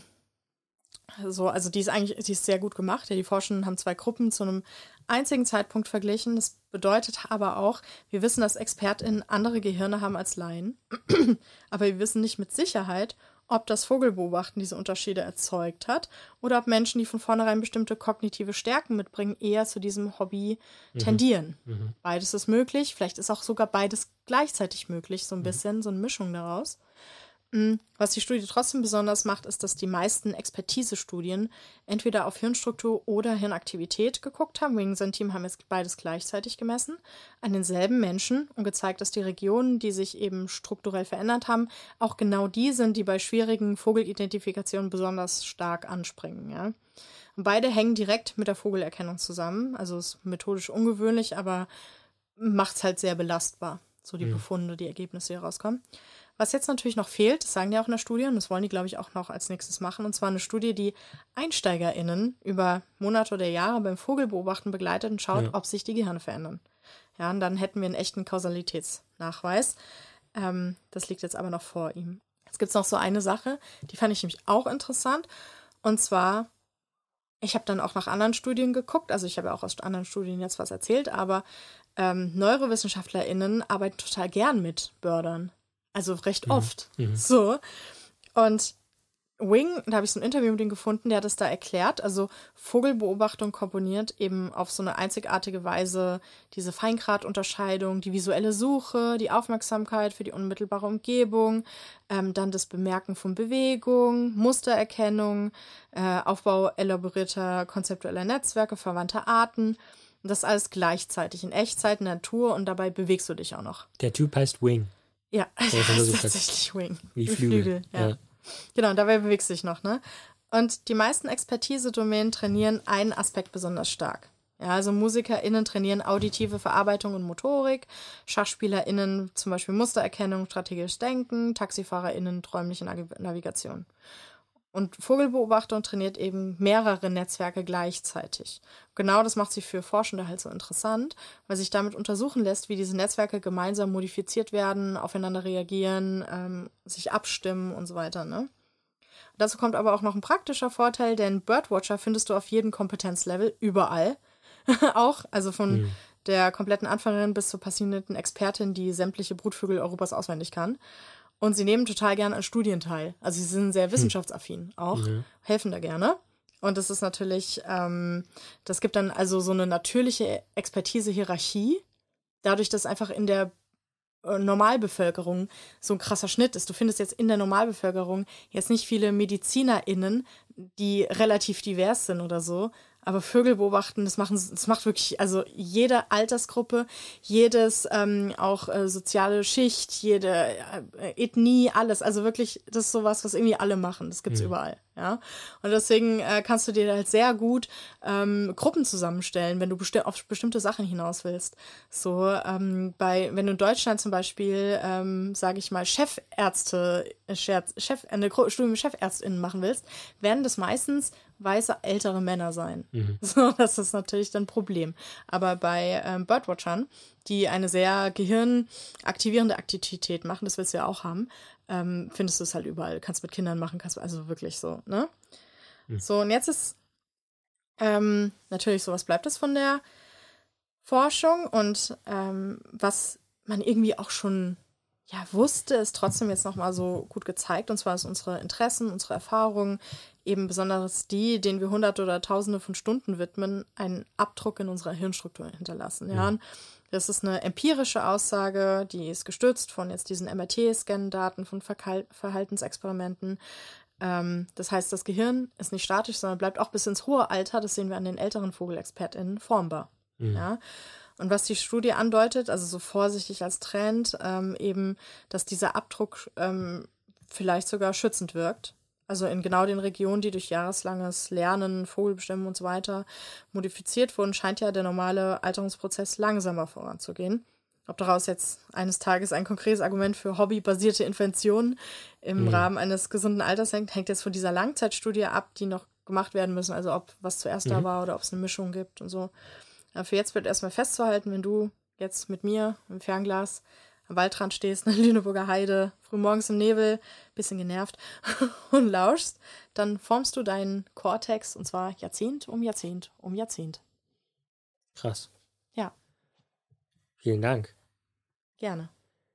So, also die ist eigentlich, die ist sehr gut gemacht. Ja, die Forschenden haben zwei Gruppen zu einem einzigen Zeitpunkt verglichen. Das bedeutet aber auch, wir wissen, dass ExpertInnen andere Gehirne haben als Laien. Aber wir wissen nicht mit Sicherheit, ob das Vogelbeobachten diese Unterschiede erzeugt hat oder ob Menschen, die von vornherein bestimmte kognitive Stärken mitbringen, eher zu diesem Hobby mhm. tendieren. Mhm. Beides ist möglich. Vielleicht ist auch sogar beides gleichzeitig möglich, so ein bisschen, mhm. so eine Mischung daraus. Was die Studie trotzdem besonders macht, ist, dass die meisten Expertise-Studien entweder auf Hirnstruktur oder Hirnaktivität geguckt haben. Wing und sein Team haben jetzt beides gleichzeitig gemessen an denselben Menschen und gezeigt, dass die Regionen, die sich eben strukturell verändert haben, auch genau die sind, die bei schwierigen Vogelidentifikationen besonders stark anspringen. Ja? Und beide hängen direkt mit der Vogelerkennung zusammen. Also ist methodisch ungewöhnlich, aber macht es halt sehr belastbar. So die mhm. Befunde, die Ergebnisse, die rauskommen. Was jetzt natürlich noch fehlt, das sagen die auch in der Studie, und das wollen die, glaube ich, auch noch als nächstes machen, und zwar eine Studie, die EinsteigerInnen über Monate oder Jahre beim Vogelbeobachten begleitet und schaut, ja. ob sich die Gehirne verändern. Ja, und dann hätten wir einen echten Kausalitätsnachweis. Ähm, das liegt jetzt aber noch vor ihm. Jetzt gibt es noch so eine Sache, die fand ich nämlich auch interessant, und zwar, ich habe dann auch nach anderen Studien geguckt, also ich habe ja auch aus anderen Studien jetzt was erzählt, aber ähm, NeurowissenschaftlerInnen arbeiten total gern mit Birdern. Also recht oft. Mhm. So. Und Wing, da habe ich so ein Interview mit ihm gefunden, der hat es da erklärt. Also Vogelbeobachtung komponiert eben auf so eine einzigartige Weise diese Feingradunterscheidung, die visuelle Suche, die Aufmerksamkeit für die unmittelbare Umgebung, ähm, dann das Bemerken von Bewegung, Mustererkennung, äh, Aufbau elaborierter konzeptueller Netzwerke, verwandter Arten. Und das alles gleichzeitig in Echtzeit, in der Natur, und dabei bewegst du dich auch noch. Der Typ heißt Wing. Ja, das ist tatsächlich Wing. Wie Flügel. Flügel ja. ja. Genau, und dabei bewegst du dich noch, ne? Und die meisten Expertise-Domänen trainieren einen Aspekt besonders stark. Ja, also MusikerInnen trainieren auditive Verarbeitung und Motorik, SchachspielerInnen zum Beispiel Mustererkennung, strategisches Denken, TaxifahrerInnen träumliche Nav- Navigation. Und Vogelbeobachtung trainiert eben mehrere Netzwerke gleichzeitig. Genau das macht sie für Forschende halt so interessant, weil sich damit untersuchen lässt, wie diese Netzwerke gemeinsam modifiziert werden, aufeinander reagieren, ähm, sich abstimmen und so weiter. Ne? Dazu kommt aber auch noch ein praktischer Vorteil, denn Birdwatcher findest du auf jedem Kompetenzlevel überall. auch, also von mhm. der kompletten Anfängerin bis zur passionierten Expertin, die sämtliche Brutvögel Europas auswendig kann. Und sie nehmen total gerne an Studien teil. Also sie sind sehr wissenschaftsaffin auch, mhm. helfen da gerne. Und das ist natürlich, ähm, das gibt dann also so eine natürliche Expertise-Hierarchie, dadurch, dass einfach in der äh, Normalbevölkerung so ein krasser Schnitt ist. Du findest jetzt in der Normalbevölkerung jetzt nicht viele MedizinerInnen, die relativ divers sind oder so, aber Vögel beobachten, das machen, das macht wirklich, also jede Altersgruppe, jedes ähm, auch äh, soziale Schicht, jede äh, Ethnie, alles, also wirklich, das ist sowas, was irgendwie alle machen, das gibt's mhm. überall, ja. Und deswegen äh, kannst du dir halt sehr gut ähm, Gruppen zusammenstellen, wenn du besti- auf bestimmte Sachen hinaus willst. So, ähm, bei, wenn du in Deutschland zum Beispiel, ähm, sage ich mal, Chefärzte, äh, Chef, eine Studie mit ChefärztInnen machen willst, werden das meistens weiße ältere Männer sein. Mhm. So, das ist natürlich dann ein Problem. Aber bei ähm, Birdwatchern, die eine sehr gehirnaktivierende Aktivität machen, das willst du ja auch haben, ähm, findest du es halt überall. Kannst mit Kindern machen, kannst also wirklich so, ne? Mhm. So, und jetzt ist Ähm, natürlich, sowas bleibt es von der Forschung und ähm, was man irgendwie auch schon ja, wusste, ist trotzdem jetzt nochmal so gut gezeigt. Und zwar ist unsere Interessen, unsere Erfahrungen, eben besonders die, denen wir hunderte oder tausende von Stunden widmen, einen Abdruck in unserer Hirnstruktur hinterlassen. Ja. Mhm. Das ist eine empirische Aussage, die ist gestützt von jetzt diesen M R T-Scan-Daten, von Verkal- Verhaltensexperimenten. Ähm, das heißt, das Gehirn ist nicht statisch, sondern bleibt auch bis ins hohe Alter, das sehen wir an den älteren VogelexpertInnen, formbar. Mhm. Ja. Und was die Studie andeutet, also so vorsichtig als Trend, ähm, eben, dass dieser Abdruck ähm, vielleicht sogar schützend wirkt. Also in genau den Regionen, die durch jahreslanges Lernen, Vogelbestimmen und so weiter modifiziert wurden, scheint ja der normale Alterungsprozess langsamer voranzugehen. Ob daraus jetzt eines Tages ein konkretes Argument für hobbybasierte Interventionen im mhm. Rahmen eines gesunden Alters hängt, hängt jetzt von dieser Langzeitstudie ab, die noch gemacht werden müssen. Also ob was zuerst mhm. da war oder ob es eine Mischung gibt und so. Aber für jetzt wird erstmal festzuhalten, wenn du jetzt mit mir im Fernglas am Waldrand stehst, in der Lüneburger Heide, frühmorgens im Nebel, bisschen genervt und lauschst, dann formst du deinen Kortex und zwar Jahrzehnt um Jahrzehnt um Jahrzehnt. Krass. Ja. Vielen Dank. Gerne.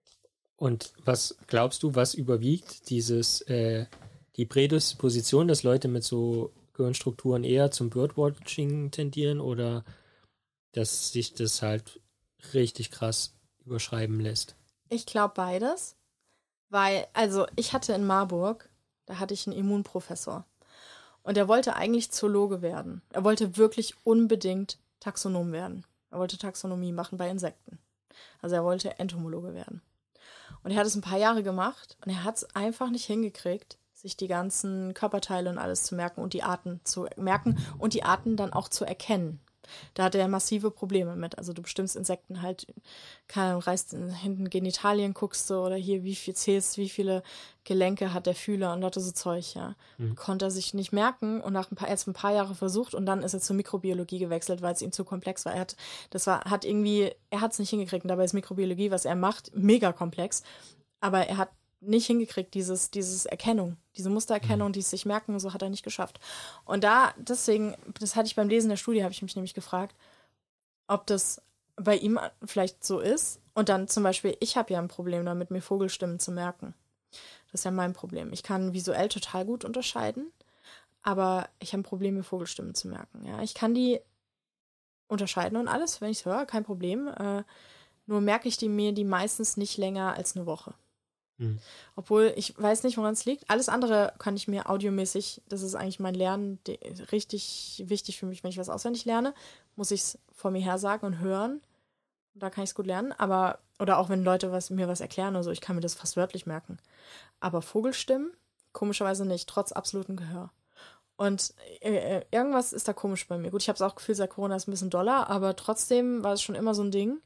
Und was glaubst du, was überwiegt dieses, äh, die Prädisposition, dass Leute mit so Gehirnstrukturen eher zum Birdwatching tendieren oder dass sich das halt richtig krass überschreiben lässt? Ich glaube beides, weil, also ich hatte in Marburg, da hatte ich einen Immunprofessor und der wollte eigentlich Zoologe werden. Er wollte wirklich unbedingt Taxonom werden. Er wollte Taxonomie machen bei Insekten. Also er wollte Entomologe werden. Und er hat es ein paar Jahre gemacht und er hat es einfach nicht hingekriegt, sich die ganzen Körperteile und alles zu merken und die Arten zu merken und die Arten dann auch zu erkennen. Da hat er massive Probleme mit. Also du bestimmst Insekten halt, keine Ahnung, reißt hinten Genitalien, guckst du oder hier, wie viel zählst, wie viele Gelenke hat der Fühler und lauter so Zeug, ja. Mhm. Konnte er sich nicht merken und nach ein paar, erst ein paar Jahre versucht und dann ist er zur Mikrobiologie gewechselt, weil es ihm zu komplex war. Er hat, das war, hat irgendwie, er hat es nicht hingekriegt und dabei ist Mikrobiologie, was er macht, mega komplex. Aber er hat nicht hingekriegt, dieses, dieses Erkennung, diese Mustererkennung, die es sich merken, so hat er nicht geschafft. Und da, deswegen, das hatte ich beim Lesen der Studie, habe ich mich nämlich gefragt, ob das bei ihm vielleicht so ist. Und dann zum Beispiel, ich habe ja ein Problem damit, mir Vogelstimmen zu merken. Das ist ja mein Problem. Ich kann visuell total gut unterscheiden, aber ich habe ein Problem, mir Vogelstimmen zu merken. Ja, ich kann die unterscheiden und alles, wenn ich es höre, kein Problem. Äh, nur merke ich die mir die meistens nicht länger als eine Woche. Hm. Obwohl, ich weiß nicht, woran es liegt. Alles andere kann ich mir audiomäßig, das ist eigentlich mein Lernen, de, richtig wichtig für mich, wenn ich was auswendig lerne, muss ich es vor mir her sagen und hören. Da kann ich es gut lernen. Aber, oder auch wenn Leute was, mir was erklären oder so, ich kann mir das fast wörtlich merken. Aber Vogelstimmen, komischerweise nicht, trotz absolutem Gehör. Und äh, irgendwas ist da komisch bei mir. Gut, ich habe es auch gefühlt, seit Corona ist ein bisschen doller, aber trotzdem war es schon immer so ein Ding.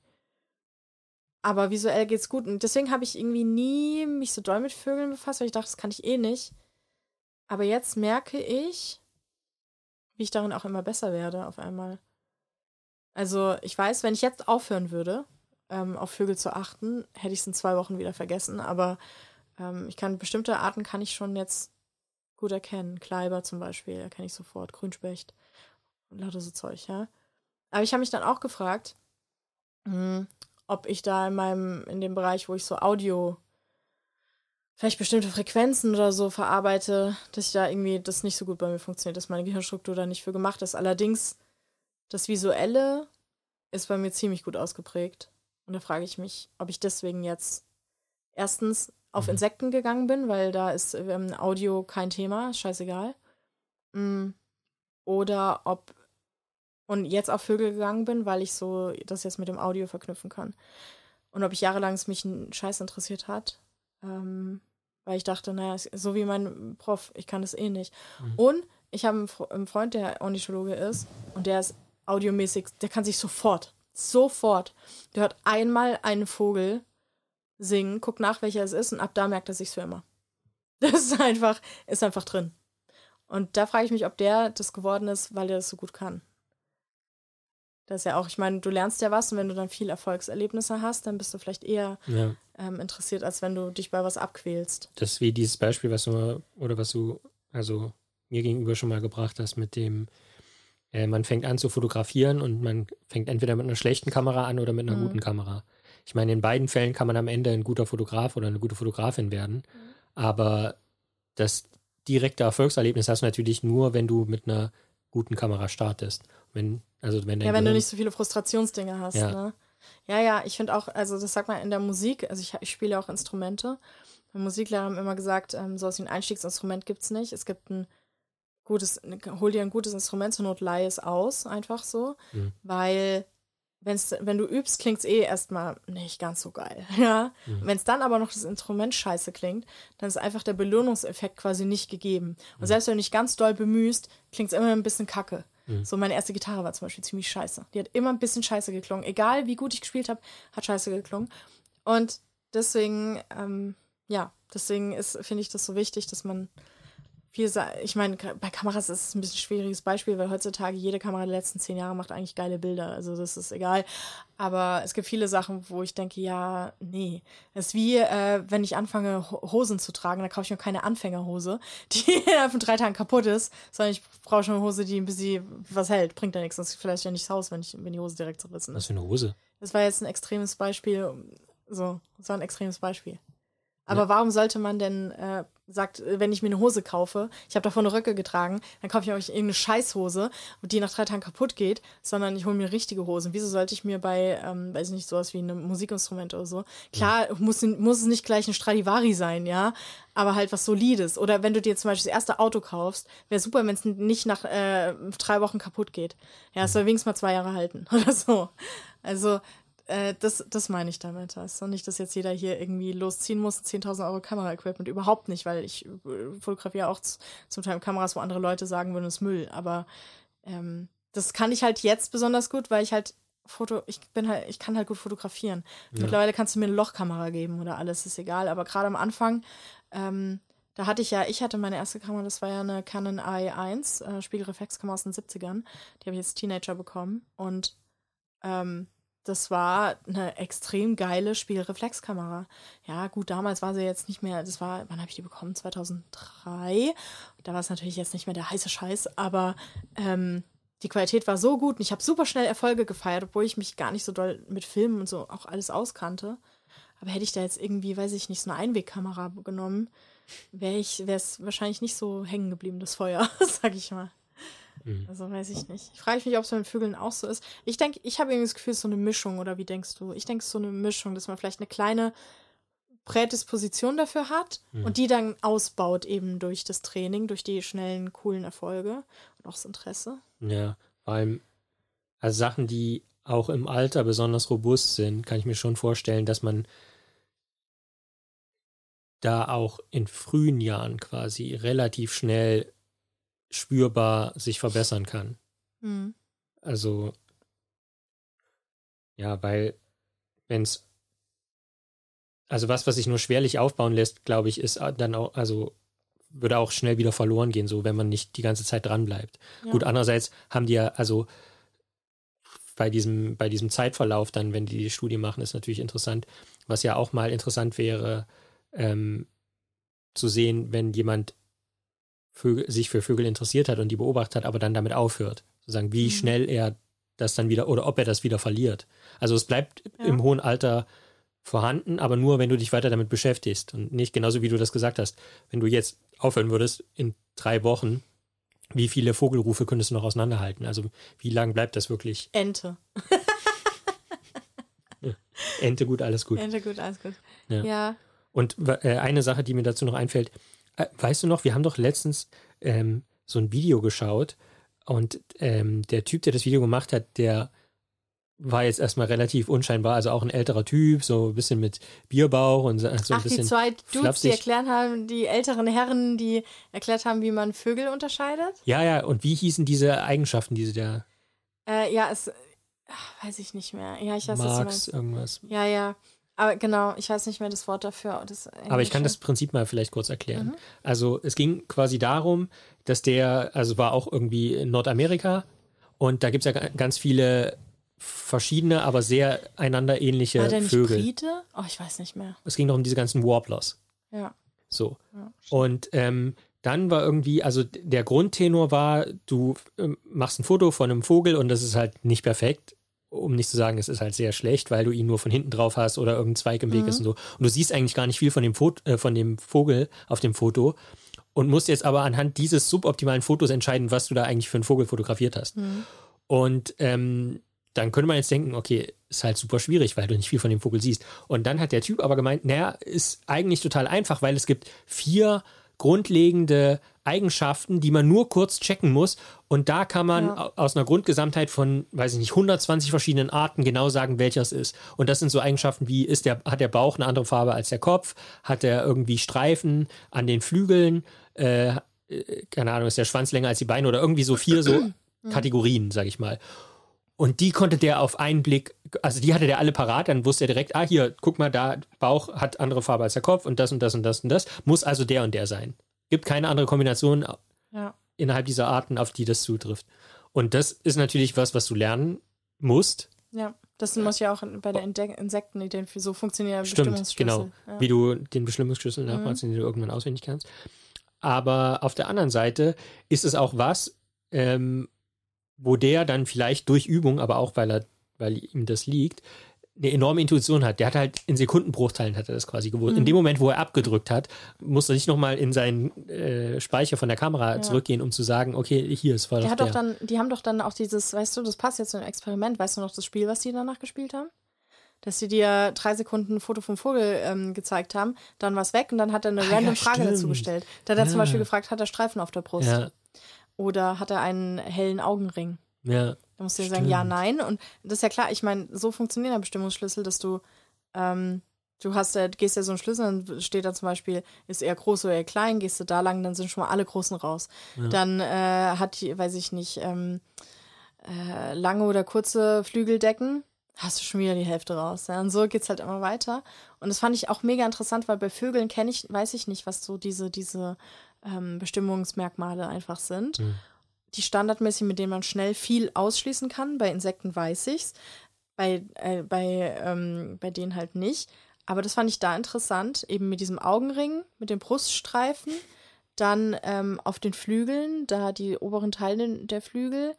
Aber visuell geht's gut. Und deswegen habe ich irgendwie nie mich so doll mit Vögeln befasst, weil ich dachte, das kann ich eh nicht. Aber jetzt merke ich, wie ich darin auch immer besser werde auf einmal. Also ich weiß, wenn ich jetzt aufhören würde, ähm, auf Vögel zu achten, hätte ich es in zwei Wochen wieder vergessen. Aber ähm, ich kann bestimmte Arten kann ich schon jetzt gut erkennen. Kleiber zum Beispiel, erkenne ich sofort. Grünspecht und lauter so Zeug, ja. Aber ich habe mich dann auch gefragt, mh, ob ich da in meinem, in dem Bereich, wo ich so Audio, vielleicht bestimmte Frequenzen oder so verarbeite, dass ich da irgendwie, das nicht so gut bei mir funktioniert, dass meine Gehirnstruktur da nicht für gemacht ist. Allerdings, das Visuelle ist bei mir ziemlich gut ausgeprägt. Und da frage ich mich, ob ich deswegen jetzt erstens auf Insekten gegangen bin, weil da ist ähm, Audio kein Thema, ist scheißegal. Mm. Oder ob und jetzt auf Vögel gegangen bin, weil ich so das jetzt mit dem Audio verknüpfen kann. Und ob ich jahrelang es mich einen Scheiß interessiert hat, ähm, weil ich dachte, naja, so wie mein Prof, ich kann das eh nicht. Mhm. Und ich habe einen Freund, der Ornithologe ist und der ist audiomäßig, der kann sich sofort, sofort, der hört einmal einen Vogel singen, guckt nach, welcher es ist und ab da merkt er sich's für immer. Das ist einfach, ist einfach drin. Und da frage ich mich, ob der das geworden ist, weil der das so gut kann. Das ist ja auch, ich meine, du lernst ja was und wenn du dann viel Erfolgserlebnisse hast, dann bist du vielleicht eher ja. ähm, interessiert, als wenn du dich bei was abquälst. Das ist wie dieses Beispiel, was du, oder was du, also mir gegenüber schon mal gebracht hast mit dem, Äh, man fängt an zu fotografieren und man fängt entweder mit einer schlechten Kamera an oder mit einer Mhm. guten Kamera. Ich meine, in beiden Fällen kann man am Ende ein guter Fotograf oder eine gute Fotografin werden, Mhm. aber das direkte Erfolgserlebnis hast du natürlich nur, wenn du mit einer guten Kamera startest. Wenn, also wenn dein Ja, wenn du Gehirn- nicht so viele Frustrationsdinge hast, Ja. ne? Ja, ja, ich finde auch, also das sagt man in der Musik, also ich, ich spiele ja auch Instrumente. Meine Musiklehrer haben immer gesagt, ähm, sowas wie ein Einstiegsinstrument gibt's nicht. Es gibt ein gutes, hol dir ein gutes Instrument, zur Not leih es aus, einfach so. Mhm. Weil, wenn's, wenn du übst, klingt's eh erstmal nicht ganz so geil, ja. Mhm. Wenn es dann aber noch das Instrument scheiße klingt, dann ist einfach der Belohnungseffekt quasi nicht gegeben. Und Mhm. selbst wenn du dich ganz doll bemühst, klingt's immer ein bisschen kacke. Mhm. So, meine erste Gitarre war zum Beispiel ziemlich scheiße. Die hat immer ein bisschen scheiße geklungen. Egal, wie gut ich gespielt habe, hat scheiße geklungen. Und deswegen, ähm, ja, deswegen ist, finde ich das so wichtig, dass man viel, sa- ich meine, bei Kameras ist es ein bisschen ein schwieriges Beispiel, weil heutzutage jede Kamera der letzten zehn Jahre macht eigentlich geile Bilder. Also das ist egal. Aber es gibt viele Sachen, wo ich denke, ja, nee. Es ist wie, äh, wenn ich anfange, Ho- Hosen zu tragen, dann kaufe ich mir keine Anfängerhose, die innerhalb von drei Tagen kaputt ist, sondern ich brauche schon eine Hose, die ein bisschen was hält. Bringt ja nichts, sonst vielleicht ja nicht das Haus, wenn, ich, wenn die Hose direkt zerrissen Was ist. für eine Hose? Das war jetzt ein extremes Beispiel. So, das war ein extremes Beispiel. Aber Ja. warum sollte man denn, äh, sagt, wenn ich mir eine Hose kaufe, ich habe davon eine Röcke getragen, dann kaufe ich mir auch nicht irgendeine Scheißhose, die nach drei Tagen kaputt geht, sondern ich hole mir richtige Hosen. Wieso sollte ich mir bei, ähm, weiß ich nicht, sowas wie ein Musikinstrument oder so, klar, muss, muss es nicht gleich ein Stradivari sein, ja, aber halt was Solides. Oder wenn du dir zum Beispiel das erste Auto kaufst, wäre super, wenn es nicht nach äh, drei Wochen kaputt geht. Ja, es soll wenigstens mal zwei Jahre halten oder so. Also, Äh, das, das meine ich damit. Also nicht, dass jetzt jeder hier irgendwie losziehen muss, zehntausend Euro Kamera-Equipment. Überhaupt nicht, weil ich äh, fotografiere auch z- zum Teil Kameras, wo andere Leute sagen würden, es ist Müll. Aber ähm, das kann ich halt jetzt besonders gut, weil ich halt Foto, ich bin halt, ich kann halt gut fotografieren. Ja. Mittlerweile kannst du mir eine Lochkamera geben oder alles, ist egal. Aber gerade am Anfang, ähm, da hatte ich ja, ich hatte meine erste Kamera, das war ja eine Canon A E eins, äh, Spiegelreflexkamera aus den siebzigern. Die habe ich als Teenager bekommen. Und ähm, das war eine extrem geile Spiegelreflexkamera. Ja, gut, damals war sie jetzt nicht mehr, das war, wann habe ich die bekommen? zweitausenddrei. Da war es natürlich jetzt nicht mehr der heiße Scheiß, aber ähm, die Qualität war so gut und ich habe super schnell Erfolge gefeiert, obwohl ich mich gar nicht so doll mit Filmen und so auch alles auskannte. Aber hätte ich da jetzt irgendwie, weiß ich nicht, so eine Einwegkamera genommen, wäre ich, wäre es wahrscheinlich nicht so hängen geblieben, das Feuer, sag ich mal. Mhm. Also weiß ich nicht. Ich frage mich, ob es mit Vögeln auch so ist. Ich denke, ich habe irgendwie das Gefühl, es ist so eine Mischung, oder wie denkst du? Ich denke, es ist so eine Mischung, dass man vielleicht eine kleine Prädisposition dafür hat Mhm. und die dann ausbaut eben durch das Training, durch die schnellen, coolen Erfolge und auch das Interesse. Ja, vor allem, also Sachen, die auch im Alter besonders robust sind, kann ich mir schon vorstellen, dass man da auch in frühen Jahren quasi relativ schnell spürbar sich verbessern kann. Mhm. Also, ja, weil wenn es, also was, was sich nur schwerlich aufbauen lässt, glaube ich, ist dann auch, also würde auch schnell wieder verloren gehen, so wenn man nicht die ganze Zeit dran bleibt. Ja. Gut, andererseits haben die ja, also bei diesem, bei diesem Zeitverlauf dann, wenn die die Studie machen, ist natürlich interessant. Was ja auch mal interessant wäre, ähm, zu sehen, wenn jemand Vögel, sich für Vögel interessiert hat und die beobachtet hat, aber dann damit aufhört. Sozusagen, wie Mhm. schnell er das dann wieder, oder ob er das wieder verliert. Also es bleibt Ja. im hohen Alter vorhanden, aber nur, wenn du dich weiter damit beschäftigst und nicht genauso, wie du das gesagt hast. Wenn du jetzt aufhören würdest, in drei Wochen, wie viele Vogelrufe könntest du noch auseinanderhalten? Also wie lang bleibt das wirklich? Ente. Ente gut, alles gut. Ente, gut, alles gut. Ja. Ja. Und äh, eine Sache, die mir dazu noch einfällt, äh, weißt du noch, wir haben doch letztens ähm, so ein Video geschaut und ähm, der Typ, der das Video gemacht hat, der war jetzt erstmal relativ unscheinbar, also auch ein älterer Typ, so ein bisschen mit Bierbauch und so so ein Ach, die bisschen zwei Dudes, die flapsig. erklärt haben, die älteren Herren, die erklärt haben, wie man Vögel unterscheidet. Ja, ja, und wie hießen diese Eigenschaften, diese der Äh, ja, es, ach, weiß ich nicht mehr. Ja, ich weiß, was du Marx, meinst. irgendwas. Ja, ja. Aber genau, ich weiß nicht mehr das Wort dafür. Das Aber ich kann das Englische. Prinzip mal vielleicht kurz erklären. Mhm. Also es ging quasi darum, dass der, also war auch irgendwie in Nordamerika und da gibt es ja ga- ganz viele verschiedene, aber sehr einander ähnliche War der nicht Vögel. Brite? Oh, ich weiß nicht mehr. Es ging doch um diese ganzen Warblers. Ja. So. ja. Und ähm, dann war irgendwie, also der Grundtenor war, du ähm, machst ein Foto von einem Vogel und das ist halt nicht perfekt, um nicht zu sagen, es ist halt sehr schlecht, weil du ihn nur von hinten drauf hast oder irgendein Zweig im Weg Mhm. ist und so. Und du siehst eigentlich gar nicht viel von dem, Foto, äh, von dem Vogel auf dem Foto und musst jetzt aber anhand dieses suboptimalen Fotos entscheiden, was du da eigentlich für einen Vogel fotografiert hast. Mhm. Und ähm, dann könnte man jetzt denken, okay, ist halt super schwierig, weil du nicht viel von dem Vogel siehst. Und dann hat der Typ aber gemeint, naja, ist eigentlich total einfach, weil es gibt vier grundlegende Eigenschaften, die man nur kurz checken muss. Und da kann man Ja. aus einer Grundgesamtheit von, weiß ich nicht, hundertzwanzig verschiedenen Arten genau sagen, welcher es ist. Und das sind so Eigenschaften wie, ist der, hat der Bauch eine andere Farbe als der Kopf? Hat er irgendwie Streifen an den Flügeln? Äh, keine Ahnung, ist der Schwanz länger als die Beine? Oder irgendwie so vier so Kategorien, sag ich mal. Und die konnte der auf einen Blick, also die hatte der alle parat, dann wusste er direkt, ah, hier, guck mal, da, Bauch hat andere Farbe als der Kopf und das und das und das und das, muss also der und der sein. Gibt keine andere Kombination Ja. innerhalb dieser Arten, auf die das zutrifft. Und das ist natürlich was, was du lernen musst. Ja, das muss ja auch bei der Intek- Insektenidee, so funktioniert der Stimmt, Bestimmungsschlüssel. genau. Ja. Wie du den Bestimmungsschlüssel nachmachst, den du irgendwann auswendig kannst. Aber auf der anderen Seite ist es auch was, ähm, wo der dann vielleicht durch Übung, aber auch weil er, weil ihm das liegt, eine enorme Intuition hat. Der hat halt in Sekundenbruchteilen hat er das quasi gewusst. Mhm. In dem Moment, wo er abgedrückt hat, musste er nicht nochmal in seinen äh, Speicher von der Kamera Ja. zurückgehen, um zu sagen, okay, hier ist voll Der auf hat der. doch dann, die haben doch dann auch dieses, weißt du, das passt jetzt zu einem Experiment, weißt du noch das Spiel, was die danach gespielt haben? Dass sie dir drei Sekunden ein Foto vom Vogel ähm, gezeigt haben, dann war es weg und dann hat er eine Ah, random ja, Frage stimmt. dazu gestellt. Da hat er Ja. zum Beispiel gefragt, hat er Streifen auf der Brust? Ja, Oder hat er einen hellen Augenring? ja. Da musst du ja sagen, Stimmt. ja, nein. Und das ist ja klar, ich meine, so funktioniert der Bestimmungsschlüssel, dass du, ähm, du hast ja, gehst ja so einen Schlüssel, dann steht da zum Beispiel, ist eher groß oder eher klein, gehst du da lang, dann sind schon mal alle Großen raus. Ja. Dann äh, hat, die, weiß ich nicht, ähm, äh, lange oder kurze Flügeldecken, hast du schon wieder die Hälfte raus. Ja? Und so geht's halt immer weiter. Und das fand ich auch mega interessant, weil bei Vögeln kenne ich, weiß ich nicht, was so diese, diese ähm, Bestimmungsmerkmale einfach sind. Mhm. Die standardmäßig, mit denen man schnell viel ausschließen kann. Bei Insekten weiß ich's. Bei, äh, bei, ähm, bei denen halt nicht. Aber das fand ich da interessant, eben mit diesem Augenring, mit den Bruststreifen, dann ähm, auf den Flügeln, da die oberen Teile der Flügel.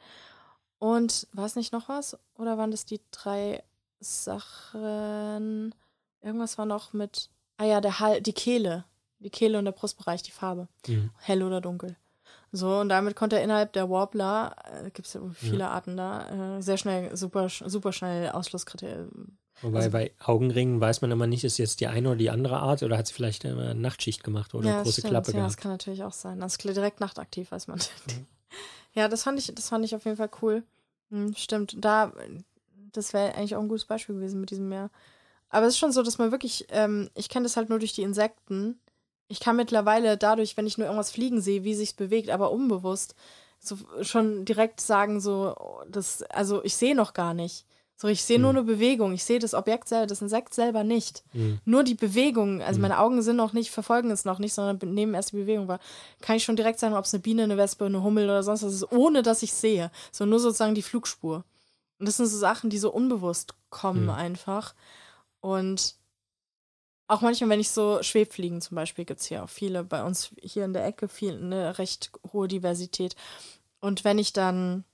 Und war es nicht noch was? Oder waren das die drei Sachen? Irgendwas war noch mit, ah ja, der Hal- die Kehle. Die Kehle und der Brustbereich, die Farbe. Mhm. Hell oder dunkel. So, und damit konnte er innerhalb der Warbler, äh, gibt es ja viele Ja. Arten da, äh, sehr schnell, super, super schnell Ausschlusskriterien. Wobei Also- bei Augenringen weiß man immer nicht, ist jetzt die eine oder die andere Art oder hat sie vielleicht eine Nachtschicht gemacht oder Ja, eine das große stimmt. Klappe Ja, das gehabt. kann natürlich auch sein. Das ist direkt nachtaktiv, weiß man. Ja, das fand ich, das fand ich auf jeden Fall cool. Hm, stimmt. Da, das wäre eigentlich auch ein gutes Beispiel gewesen mit diesem Meer. Aber es ist schon so, dass man wirklich, ähm, ich kenne das halt nur durch die Insekten. Ich kann mittlerweile dadurch, wenn ich nur irgendwas fliegen sehe, wie sich's bewegt, aber unbewusst, so schon direkt sagen, so, das, also ich sehe noch gar nicht. So, ich sehe nur Mhm. eine Bewegung. Ich sehe das Objekt selber, das Insekt selber nicht. Mhm. Nur die Bewegung, also Mhm. meine Augen sind noch nicht, verfolgen es noch nicht, sondern nehmen erst die Bewegung wahr. Kann ich schon direkt sagen, ob es eine Biene, eine Wespe, eine Hummel oder sonst was ist, ohne dass ich sehe. So nur sozusagen die Flugspur. Und das sind so Sachen, die so unbewusst kommen Mhm. einfach. Und auch manchmal, wenn ich so Schwebfliegen zum Beispiel, gibt es hier auch viele bei uns hier in der Ecke, viel, eine recht hohe Diversität. Und wenn ich dann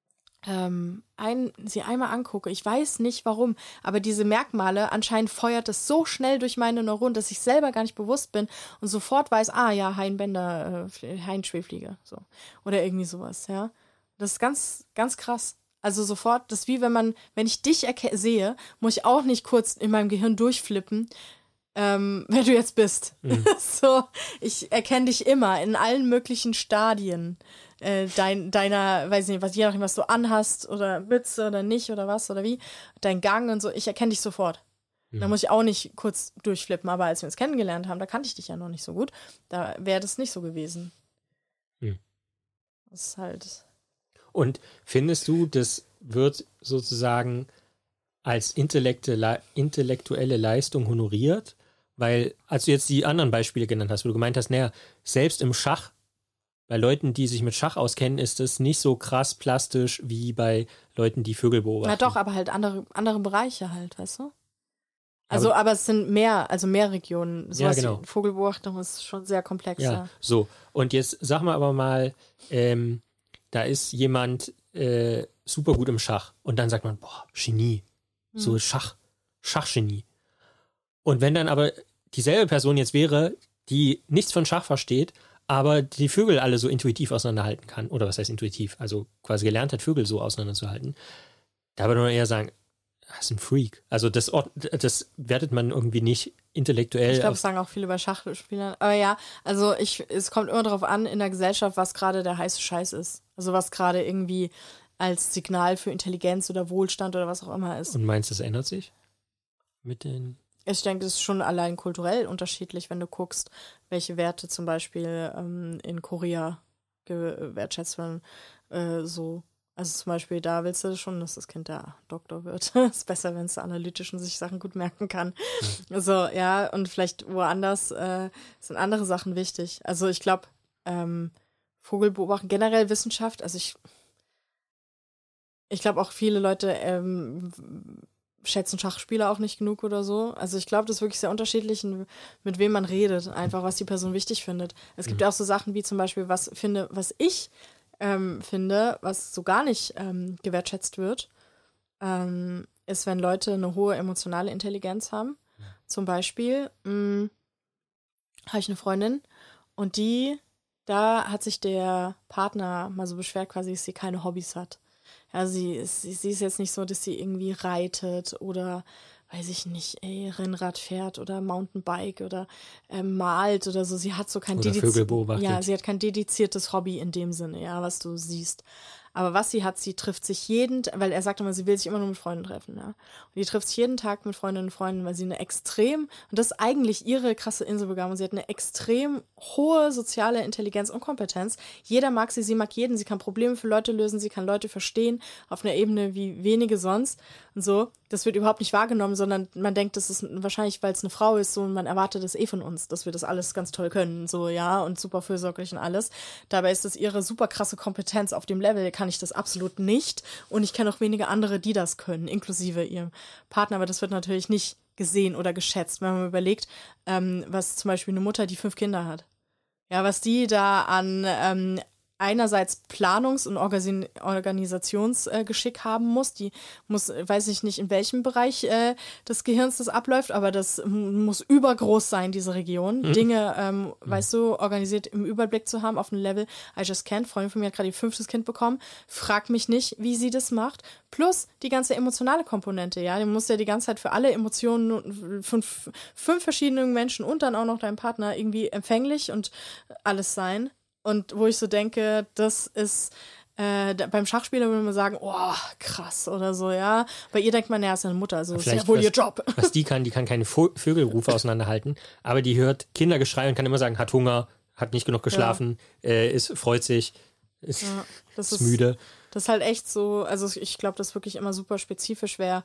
ähm, ein, sie einmal angucke, ich weiß nicht warum, aber diese Merkmale, anscheinend feuert es so schnell durch meine Neuronen, dass ich selber gar nicht bewusst bin und sofort weiß, ah ja, Hainbänder, äh, Hainschwebfliege, so. Oder irgendwie sowas, ja. Das ist ganz, ganz krass. Also sofort, das ist wie wenn man, wenn ich dich erke- sehe, muss ich auch nicht kurz in meinem Gehirn durchflippen, ähm, wer du jetzt bist. Mhm. So, ich erkenne dich immer in allen möglichen Stadien äh, dein, deiner, weiß nicht, was je nachdem, was du anhast oder Mütze oder nicht oder was oder wie, dein Gang und so, ich erkenne dich sofort. Da Mhm. muss ich auch nicht kurz durchflippen, aber als wir uns kennengelernt haben, da kannte ich dich ja noch nicht so gut, da wäre das nicht so gewesen. Mhm. Das ist halt, Und findest du, das wird sozusagen als intellektuelle, intellektuelle Leistung honoriert? Weil, als du jetzt die anderen Beispiele genannt hast, wo du gemeint hast, naja, selbst im Schach, bei Leuten, die sich mit Schach auskennen, ist es nicht so krass plastisch wie bei Leuten, die Vögel beobachten. na doch, aber halt andere, andere Bereiche halt, weißt du? Also, aber, aber es sind mehr, also mehr Regionen. So ja, genau. Vogelbeobachtung ist schon sehr komplex. Ja, so. Und jetzt sag mal aber mal, ähm, da ist jemand äh, super gut im Schach. Und dann sagt man, boah, Genie. So Schach, Schachgenie. Und wenn dann aber dieselbe Person jetzt wäre, die nichts von Schach versteht, aber die Vögel alle so intuitiv auseinanderhalten kann, oder was heißt intuitiv, also quasi gelernt hat, Vögel so auseinanderzuhalten, da würde man eher sagen, das ist ein Freak. Also das, das wertet man irgendwie nicht intellektuell. Ich glaube, das sagen auch viele bei Schachspielern. Aber ja, also ich, es kommt immer darauf an in der Gesellschaft, was gerade der heiße Scheiß ist. Also was gerade irgendwie als Signal für Intelligenz oder Wohlstand oder was auch immer ist. Und meinst du, das ändert sich mit den... Ich denke, das ist schon allein kulturell unterschiedlich, wenn du guckst, welche Werte zum Beispiel ähm, in Korea gewertschätzt werden. Äh, so. Also zum Beispiel, da willst du schon, dass das Kind der Doktor wird. Ist besser, wenn es analytisch und sich Sachen gut merken kann. Mhm. Also ja, und vielleicht woanders äh, sind andere Sachen wichtig. Also ich glaube, ähm, Vogelbeobachten, generell Wissenschaft, also ich ich glaube auch viele Leute ähm, schätzen Schachspieler auch nicht genug oder so. Also ich glaube, das ist wirklich sehr unterschiedlich, mit wem man redet, einfach was die Person wichtig findet. Es gibt ja auch so Sachen wie zum Beispiel, was finde, was ich ähm, finde, was so gar nicht ähm, gewertschätzt wird, ähm, ist, wenn Leute eine hohe emotionale Intelligenz haben. Zum Beispiel mh, habe ich eine Freundin und die, da hat sich der Partner mal so beschwert, quasi, dass sie keine Hobbys hat. Ja, sie ist, sie ist jetzt nicht so, dass sie irgendwie reitet oder, weiß ich nicht, ey, Rennrad fährt oder Mountainbike oder äh, malt oder so. Sie hat so kein dediz- Vögel beobachtet. Ja, sie hat kein dediziertes Hobby in dem Sinne, ja, was du siehst. Aber was sie hat, sie trifft sich jeden, weil er sagt immer, sie will sich immer nur mit Freunden treffen, ja. Und die trifft sich jeden Tag mit Freundinnen und Freunden, weil sie eine extrem, und das ist eigentlich ihre krasse Inselbegabung, sie hat eine extrem hohe soziale Intelligenz und Kompetenz. Jeder mag sie, sie mag jeden, sie kann Probleme für Leute lösen, sie kann Leute verstehen, auf einer Ebene wie wenige sonst und so. Das wird überhaupt nicht wahrgenommen, sondern man denkt, das ist wahrscheinlich, weil es eine Frau ist, so, und man erwartet das eh von uns, dass wir das alles ganz toll können, so, ja, und super fürsorglich und alles. Dabei ist das ihre super krasse Kompetenz auf dem Level, kann ich das absolut nicht. Und ich kenne auch wenige andere, die das können, inklusive ihrem Partner. Aber das wird natürlich nicht gesehen oder geschätzt, wenn man überlegt, ähm, was zum Beispiel eine Mutter, die fünf Kinder hat. Ja, was die da an ähm, einerseits Planungs- und Organ- Organisationsgeschick äh, haben muss. Die muss, weiß ich nicht, in welchem Bereich äh, des Gehirns das abläuft, aber das m- muss übergroß sein, diese Region. Mhm. Dinge, ähm, mhm. weißt du, organisiert im Überblick zu haben auf einem Level I just can't. Freundin von mir hat gerade ihr fünftes Kind bekommen. Frag mich nicht, wie sie das macht. Plus die ganze emotionale Komponente, ja. Du musst ja die ganze Zeit für alle Emotionen von f- fünf verschiedenen Menschen und dann auch noch deinem Partner irgendwie empfänglich und alles sein. Und wo ich so denke, das ist, äh, da, beim Schachspieler würde man sagen, oh, krass oder so, ja. Bei ihr denkt man, ja, ist eine Mutter, also ist ja wohl was, ihr Job. Was die kann, die kann keine Vo- Vögelrufe auseinanderhalten, aber die hört Kindergeschrei und kann immer sagen, hat Hunger, hat nicht genug geschlafen, ja. äh, ist, freut sich, ist, ja, das ist ist müde. Das ist halt echt so, also ich glaube, das ist wirklich immer super spezifisch, wer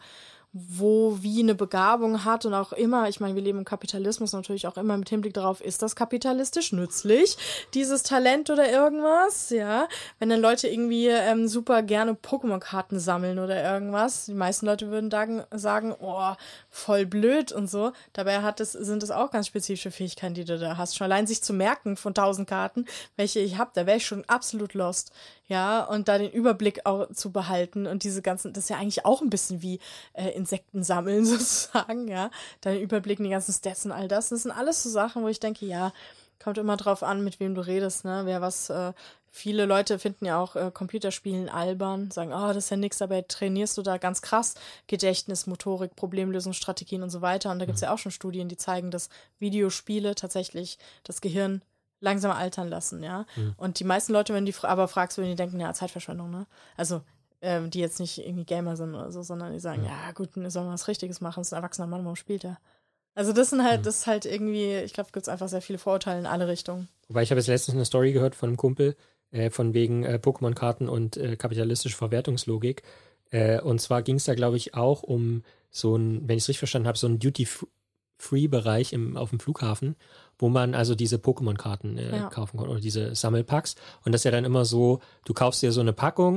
wo wie eine Begabung hat und auch immer, ich meine, wir leben im Kapitalismus natürlich auch immer mit Hinblick darauf, ist das kapitalistisch nützlich, dieses Talent oder irgendwas, ja, wenn dann Leute irgendwie ähm, super gerne Pokémon-Karten sammeln oder irgendwas, die meisten Leute würden da sagen, oh, voll blöd und so, dabei hat es, sind es auch ganz spezifische Fähigkeiten, die du da hast, schon allein sich zu merken von tausend Karten, welche ich habe, da wäre ich schon absolut lost, ja, und da den Überblick auch zu behalten und diese ganzen, das ist ja eigentlich auch ein bisschen wie äh, Insekten sammeln sozusagen, ja, da den Überblick, die ganzen Stats und all das, das sind alles so Sachen, wo ich denke, ja, kommt immer drauf an, mit wem du redest, ne, wer was, äh, viele Leute finden ja auch äh, Computerspielen albern, sagen, oh, das ist ja nix, dabei trainierst du da ganz krass Gedächtnis, Motorik, Problemlösungsstrategien und so weiter, und da gibt's ja auch schon Studien, die zeigen, dass Videospiele tatsächlich das Gehirn langsam altern lassen, ja. Mhm. Und die meisten Leute, wenn du die aber fragst, würden die denken, ja, Zeitverschwendung, ne? Also, ähm, die jetzt nicht irgendwie Gamer sind oder so, sondern die sagen, mhm. ja, gut, dann soll man was Richtiges machen, das ist ein erwachsener Mann, warum spielt er? Also, das sind halt, mhm. das ist halt irgendwie, ich glaube, gibt es einfach sehr viele Vorurteile in alle Richtungen. Wobei, ich habe jetzt letztens eine Story gehört von einem Kumpel, äh, von wegen äh, Pokémon-Karten und äh, kapitalistische Verwertungslogik. Äh, und zwar ging es da, glaube ich, auch um so ein, wenn ich es richtig verstanden habe, so ein Duty-Free-Bereich im, auf dem Flughafen, wo man also diese Pokémon-Karten äh, ja. kaufen kann oder diese Sammelpacks. Und das ist ja dann immer so, du kaufst dir so eine Packung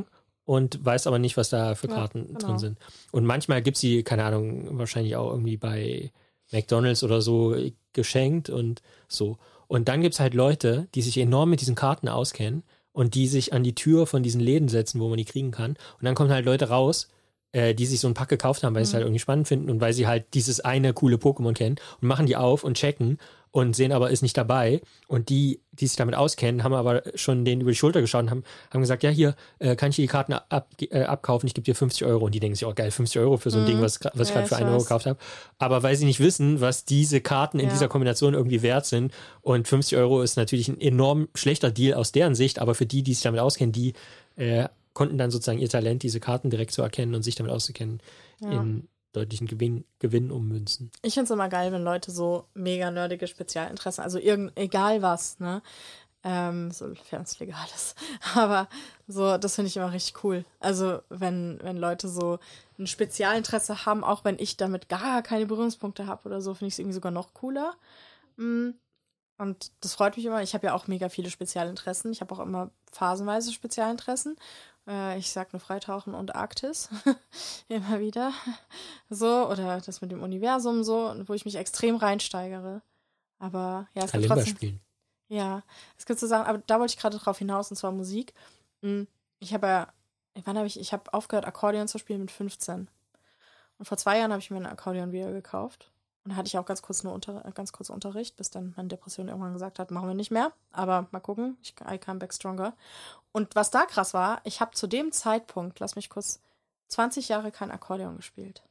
und weiß aber nicht, was da für Karten ja, genau. drin sind. Und manchmal gibt es die, keine Ahnung, wahrscheinlich auch irgendwie bei McDonald's oder so geschenkt und so. Und dann gibt es halt Leute, die sich enorm mit diesen Karten auskennen und die sich an die Tür von diesen Läden setzen, wo man die kriegen kann. Und dann kommen halt Leute raus, äh, die sich so ein Pack gekauft haben, weil sie es halt irgendwie spannend finden und weil sie halt dieses eine coole Pokémon kennen und machen die auf und checken und sehen aber, ist nicht dabei. Und die, die sich damit auskennen, haben aber schon denen über die Schulter geschaut und haben, haben gesagt, ja, hier äh, kann ich dir die Karten ab, äh, abkaufen, ich gebe dir fünfzig Euro. Und die denken sich, oh geil, fünfzig Euro für so ein Mhm. Ding, was, was ich Ja, gerade für ich einen Euro weiß. gekauft habe. Aber weil sie nicht wissen, was diese Karten in Ja. dieser Kombination irgendwie wert sind. Und fünfzig Euro ist natürlich ein enorm schlechter Deal aus deren Sicht, aber für die, die sich damit auskennen, die äh, konnten dann sozusagen ihr Talent, diese Karten direkt zu erkennen und sich damit auszukennen, Ja. in deutlichen Gewinn, Gewinn ummünzen. Ich finde es immer geil, wenn Leute so mega nerdige Spezialinteressen, also irgend, egal was, ne? Ähm, sofern es legal ist. Aber so, das finde ich immer richtig cool. Also, wenn, wenn Leute so ein Spezialinteresse haben, auch wenn ich damit gar keine Berührungspunkte habe oder so, finde ich es irgendwie sogar noch cooler. Mm. Und das freut mich immer. Ich habe ja auch mega viele Spezialinteressen. Ich habe auch immer phasenweise Spezialinteressen. Äh, ich sag nur Freitauchen und Arktis. Immer wieder. So, oder das mit dem Universum so, wo ich mich extrem reinsteigere. Aber ja, es gibt Kalimba trotzdem... spielen. Ja, es gibt so Sachen, aber da wollte ich gerade drauf hinaus, und zwar Musik. Ich habe ja, wann habe ich, ich habe aufgehört, Akkordeon zu spielen mit fünfzehn. Und vor zwei Jahren habe ich mir ein Akkordeon wieder gekauft. Und da hatte ich auch ganz kurz nur unter, ganz kurz Unterricht, bis dann meine Depression irgendwann gesagt hat, machen wir nicht mehr. Aber mal gucken, ich, I come back stronger. Und was da krass war, ich habe zu dem Zeitpunkt, lass mich kurz, zwanzig Jahre kein Akkordeon gespielt.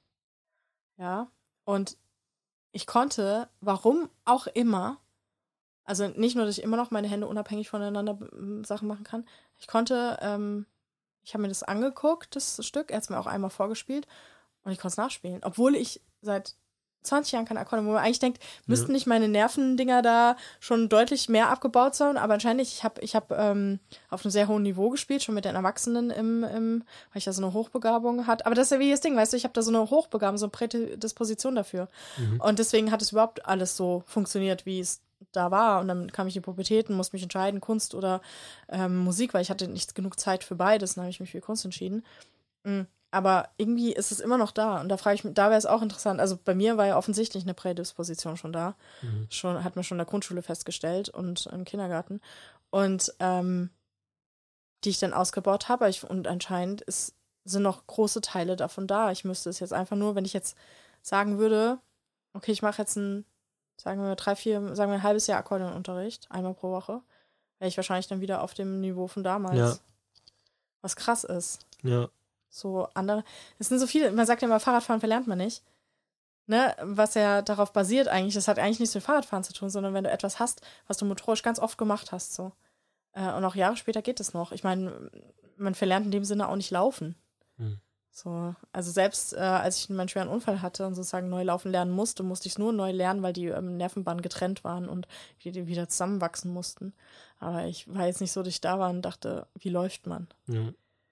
Ja, und ich konnte, warum auch immer, also nicht nur, dass ich immer noch meine Hände unabhängig voneinander äh, Sachen machen kann, ich konnte, ähm, ich habe mir das angeguckt, das Stück, er hat es mir auch einmal vorgespielt und ich konnte es nachspielen, obwohl ich seit zwanzig Jahren kein Akkordeon, wo man eigentlich denkt, müssten Ja. nicht meine Nervendinger da schon deutlich mehr abgebaut sein, aber anscheinend, ich habe ich hab, ähm, auf einem sehr hohen Niveau gespielt, schon mit den Erwachsenen, im, im, weil ich da so eine Hochbegabung hatte. Aber das ist ja wie das Ding, weißt du, ich habe da so eine Hochbegabung, so eine Prädisposition dafür. Mhm. Und deswegen hat es überhaupt alles so funktioniert, wie es da war. Und dann kam ich in die Pubertät und musste mich entscheiden, Kunst oder ähm, Musik, weil ich hatte nicht genug Zeit für beides. Dann habe ich mich für Kunst entschieden. Mhm. Aber irgendwie ist es immer noch da. Und da frage ich mich, da wäre es auch interessant. Also bei mir war ja offensichtlich eine Prädisposition schon da. Mhm. Schon, hat man schon in der Grundschule festgestellt und im Kindergarten. Und ähm, die ich dann ausgebaut habe. Ich, und anscheinend ist, sind noch große Teile davon da. Ich müsste es jetzt einfach nur, wenn ich jetzt sagen würde, okay, ich mache jetzt ein, sagen wir drei, vier, sagen wir ein halbes Jahr Akkordeonunterricht, einmal pro Woche, wäre ich wahrscheinlich dann wieder auf dem Niveau von damals. Ja. Was krass ist. Ja. So andere, es sind so viele, man sagt ja immer, Fahrradfahren verlernt man nicht. Ne, was ja darauf basiert eigentlich, das hat eigentlich nichts mit Fahrradfahren zu tun, sondern wenn du etwas hast, was du motorisch ganz oft gemacht hast, so. Äh, und auch Jahre später geht es noch. Ich meine, man verlernt in dem Sinne auch nicht laufen. Hm. So, also selbst äh, als ich meinen schweren Unfall hatte und sozusagen neu laufen lernen musste, musste ich es nur neu lernen, weil die ähm, Nervenbahnen getrennt waren und die, die wieder zusammenwachsen mussten. Aber ich war jetzt nicht so, dass ich da war und dachte, wie läuft man? Ja.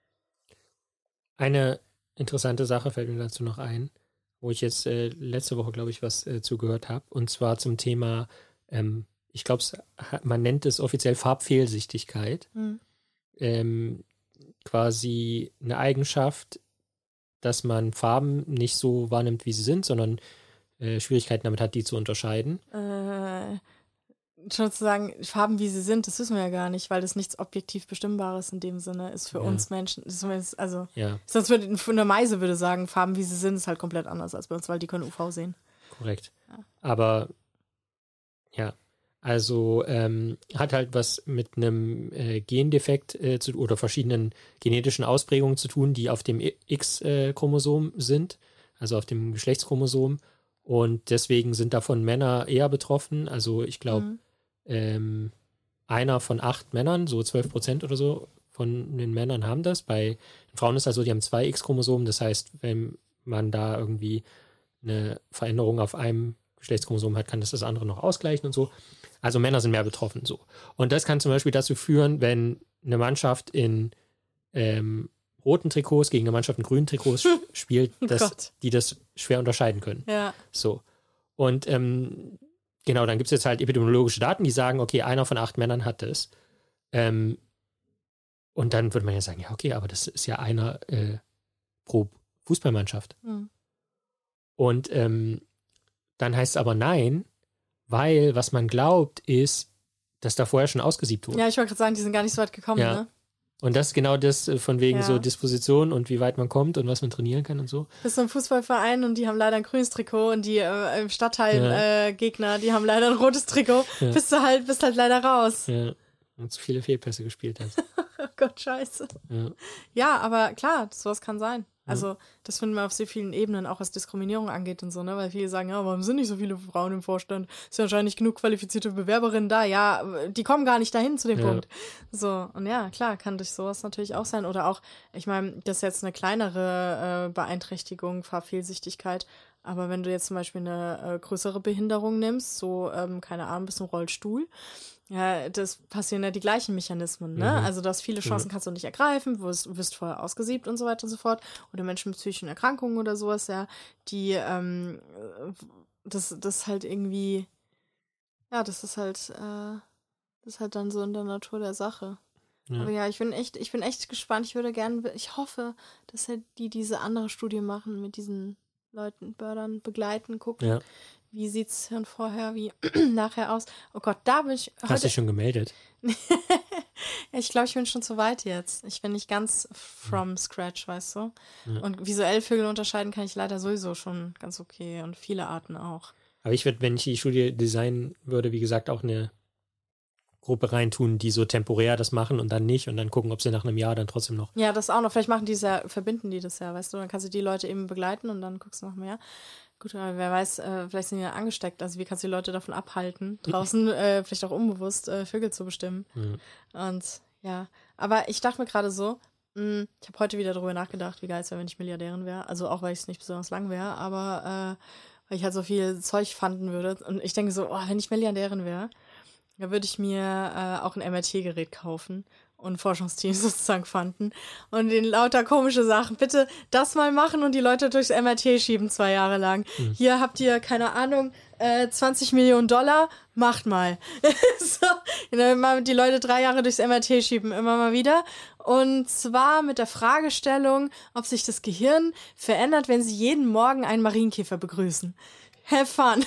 Eine interessante Sache fällt mir dazu noch ein, wo ich jetzt äh, letzte Woche, glaube ich, was äh, zugehört habe. Und zwar zum Thema, ähm, ich glaube, man nennt es offiziell Farbfehlsichtigkeit. Hm. Ähm, quasi eine Eigenschaft, dass man Farben nicht so wahrnimmt, wie sie sind, sondern äh, Schwierigkeiten damit hat, die zu unterscheiden. Äh, schon zu sagen, Farben, wie sie sind, das wissen wir ja gar nicht, weil das nichts objektiv Bestimmbares in dem Sinne ist für Ja. uns Menschen. Zumindest, also, Ja, sonst würde eine Meise würde sagen, Farben, wie sie sind, ist halt komplett anders als bei uns, weil die können U V sehen. korrekt. Ja. Aber ja, also ähm, hat halt was mit einem äh, Gendefekt äh, zu, oder verschiedenen genetischen Ausprägungen zu tun, die auf dem X-Chromosom sind, also auf dem Geschlechtschromosom. Und deswegen sind davon Männer eher betroffen. Also ich glaube, Mhm. ähm, einer von acht Männern, so zwölf Prozent oder so von den Männern haben das. Bei den Frauen ist das so, die haben zwei X-Chromosomen. Das heißt, wenn man da irgendwie eine Veränderung auf einem Geschlechtschromosom hat, kann das das andere noch ausgleichen und so. Also Männer sind mehr betroffen. So. Und das kann zum Beispiel dazu führen, wenn eine Mannschaft in ähm, roten Trikots gegen eine Mannschaft in grünen Trikots sch- spielt, Oh dass Gott. die das schwer unterscheiden können. Ja. So. Und ähm, genau, dann gibt es jetzt halt epidemiologische Daten, die sagen, okay, einer von acht Männern hat das. Ähm, Und dann würde man ja sagen, ja, okay, aber das ist ja einer äh, pro Fußballmannschaft. Hm. Und ähm, dann heißt es aber nein, weil was man glaubt ist, dass da vorher schon ausgesiebt wurde. Ja, ich wollte gerade sagen, die sind gar nicht so weit gekommen, Ja. ne? Und das ist genau das äh, von wegen Ja. so Disposition und wie weit man kommt und was man trainieren kann und so. Du bist so ein Fußballverein und die haben leider ein grünes Trikot und die äh, im Stadtteil Ja. äh, Gegner, die haben leider ein rotes Trikot. Ja. Bist du halt, bist halt leider raus. Ja. Und zu viele Fehlpässe gespielt hat. Oh Gott, scheiße. Ja. Ja, aber klar, sowas kann sein. Also, das finden wir auf so vielen Ebenen, auch was Diskriminierung angeht und so, ne? Weil viele sagen, ja, warum sind nicht so viele Frauen im Vorstand? Ist ja anscheinend nicht genug qualifizierte Bewerberinnen da. Ja, die kommen gar nicht dahin zu dem Ja. Punkt. So, und ja, klar, kann durch sowas natürlich auch sein. Oder auch, ich meine, das ist jetzt eine kleinere äh, Beeinträchtigung, Fahrfehlsichtigkeit. Aber wenn du jetzt zum Beispiel eine äh, größere Behinderung nimmst, so, ähm, keine Ahnung, bist du im Rollstuhl, ja, das passieren ja die gleichen Mechanismen, ne? Mhm. Also, du hast viele Chancen, kannst du nicht ergreifen, wirst, wirst vorher ausgesiebt und so weiter und so fort. Oder Menschen mit psychischen Erkrankungen oder sowas, ja, die, ähm, das, das halt irgendwie, ja, das ist halt, äh, das ist halt dann so in der Natur der Sache. Ja. Aber ja, ich bin echt, ich bin echt gespannt. Ich würde gerne, ich hoffe, dass halt die diese andere Studie machen mit diesen Leuten, Bördern begleiten, gucken, Ja. wie sieht's Hirn vorher, wie nachher aus. Oh Gott, da bin ich Hast dich schon gemeldet? Ja, ich glaube, ich bin schon zu weit jetzt. Ich bin nicht ganz from scratch, weißt du? Ja. Und visuell Vögel unterscheiden kann ich leider sowieso schon ganz okay und viele Arten auch. Aber ich würde, wenn ich die Studie designen würde, wie gesagt, auch eine Gruppe reintun, die so temporär das machen und dann nicht und dann gucken, ob sie nach einem Jahr dann trotzdem noch. Ja, das auch noch. Vielleicht machen die es ja, verbinden die das ja, weißt du? Dann kannst du die Leute eben begleiten und dann guckst du noch mehr. Gut, aber wer weiß, äh, vielleicht sind die ja angesteckt. Also wie kannst du die Leute davon abhalten, draußen äh, vielleicht auch unbewusst äh, Vögel zu bestimmen? Mhm. Und ja, aber ich dachte mir gerade so, mh, ich habe heute wieder darüber nachgedacht, wie geil es wäre, wenn ich Milliardärin wäre. Also auch, weil ich es nicht besonders lang wäre, aber äh, weil ich halt so viel Zeug fanden würde. Und ich denke so, oh, wenn ich Milliardärin wäre, da würde ich mir äh, auch ein M R T-Gerät kaufen und Forschungsteams sozusagen fanden und den lauter komische Sachen. Bitte das mal machen und die Leute durchs M R T schieben zwei Jahre lang. Mhm. Hier habt ihr, keine Ahnung, äh, zwanzig Millionen Dollar, macht mal. So, mal die Leute drei Jahre durchs M R T schieben, immer mal wieder. Und zwar mit der Fragestellung, ob sich das Gehirn verändert, wenn sie jeden Morgen einen Marienkäfer begrüßen. Have fun.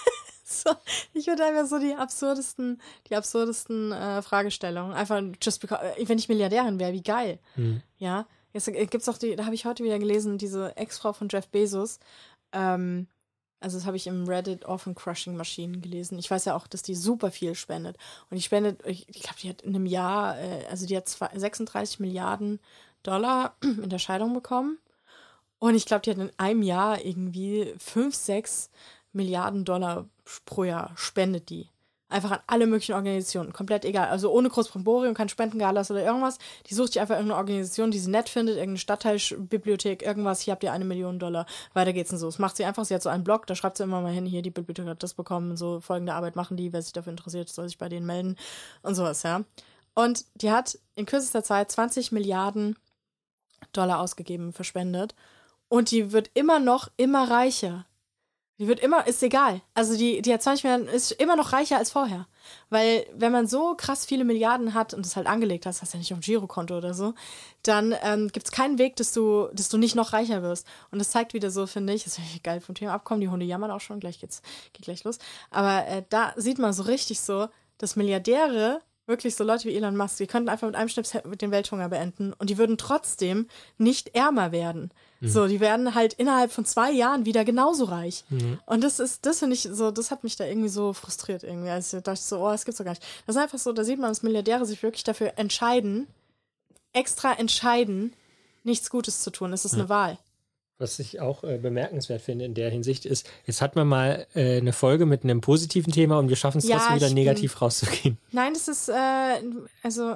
So, ich würde einfach so die absurdesten, die absurdesten äh, Fragestellungen. Einfach just because, wenn ich Milliardärin wäre, wie geil. Mhm. Ja. Jetzt gibt's auch die, da habe ich heute wieder gelesen, diese Ex-Frau von Jeff Bezos. Ähm, also das habe ich im Reddit Orphan Crushing Maschinen gelesen. Ich weiß ja auch, dass die super viel spendet. Und die spendet, ich, ich glaube, die hat in einem Jahr, äh, also die hat zwei, sechsunddreißig Milliarden Dollar in der Scheidung bekommen. Und ich glaube, die hat in einem Jahr irgendwie fünf, sechs Milliarden Dollar pro Jahr spendet die. Einfach an alle möglichen Organisationen. Komplett egal. Also ohne Großbromborium, kein Spendengalas oder irgendwas. Die sucht sich einfach irgendeine Organisation, die sie nett findet, irgendeine Stadtteilbibliothek, irgendwas. Hier habt ihr eine Million Dollar. Weiter geht's denn so. Das macht sie einfach. Sie hat so einen Blog, da schreibt sie immer mal hin, hier, die Bibliothek hat das bekommen. So folgende Arbeit machen die. Wer sich dafür interessiert, soll sich bei denen melden. Und sowas, ja. Und die hat in kürzester Zeit zwanzig Milliarden Dollar ausgegeben, verspendet. Und die wird immer noch immer reicher. Die wird immer, ist egal. Also die, die hat zwanzig Milliarden, ist immer noch reicher als vorher. Weil wenn man so krass viele Milliarden hat und das halt angelegt hast, hast du ja nicht auf dem Girokonto oder so, dann ähm, gibt es keinen Weg, dass du, dass du nicht noch reicher wirst. Und das zeigt wieder so, finde ich, das ist geil vom Thema abkommen, die Hunde jammern auch schon, gleich geht's, geht gleich los. Aber äh, da sieht man so richtig so, dass Milliardäre, wirklich so Leute wie Elon Musk, die könnten einfach mit einem Schnips mit den Welthunger beenden und die würden trotzdem nicht ärmer werden. Mhm. So, die werden halt innerhalb von zwei Jahren wieder genauso reich. Mhm. Und das ist, das finde ich so, das hat mich da irgendwie so frustriert irgendwie. Also ich dachte so, oh, das gibt's doch gar nicht. Das ist einfach so, da sieht man, dass Milliardäre sich wirklich dafür entscheiden, extra entscheiden, nichts Gutes zu tun. Es ist ja eine Wahl. Was ich auch äh, bemerkenswert finde in der Hinsicht ist, jetzt hat man mal äh, eine Folge mit einem positiven Thema und wir schaffen es ja, trotzdem wieder negativ rauszugehen. Nein, das ist, äh, also,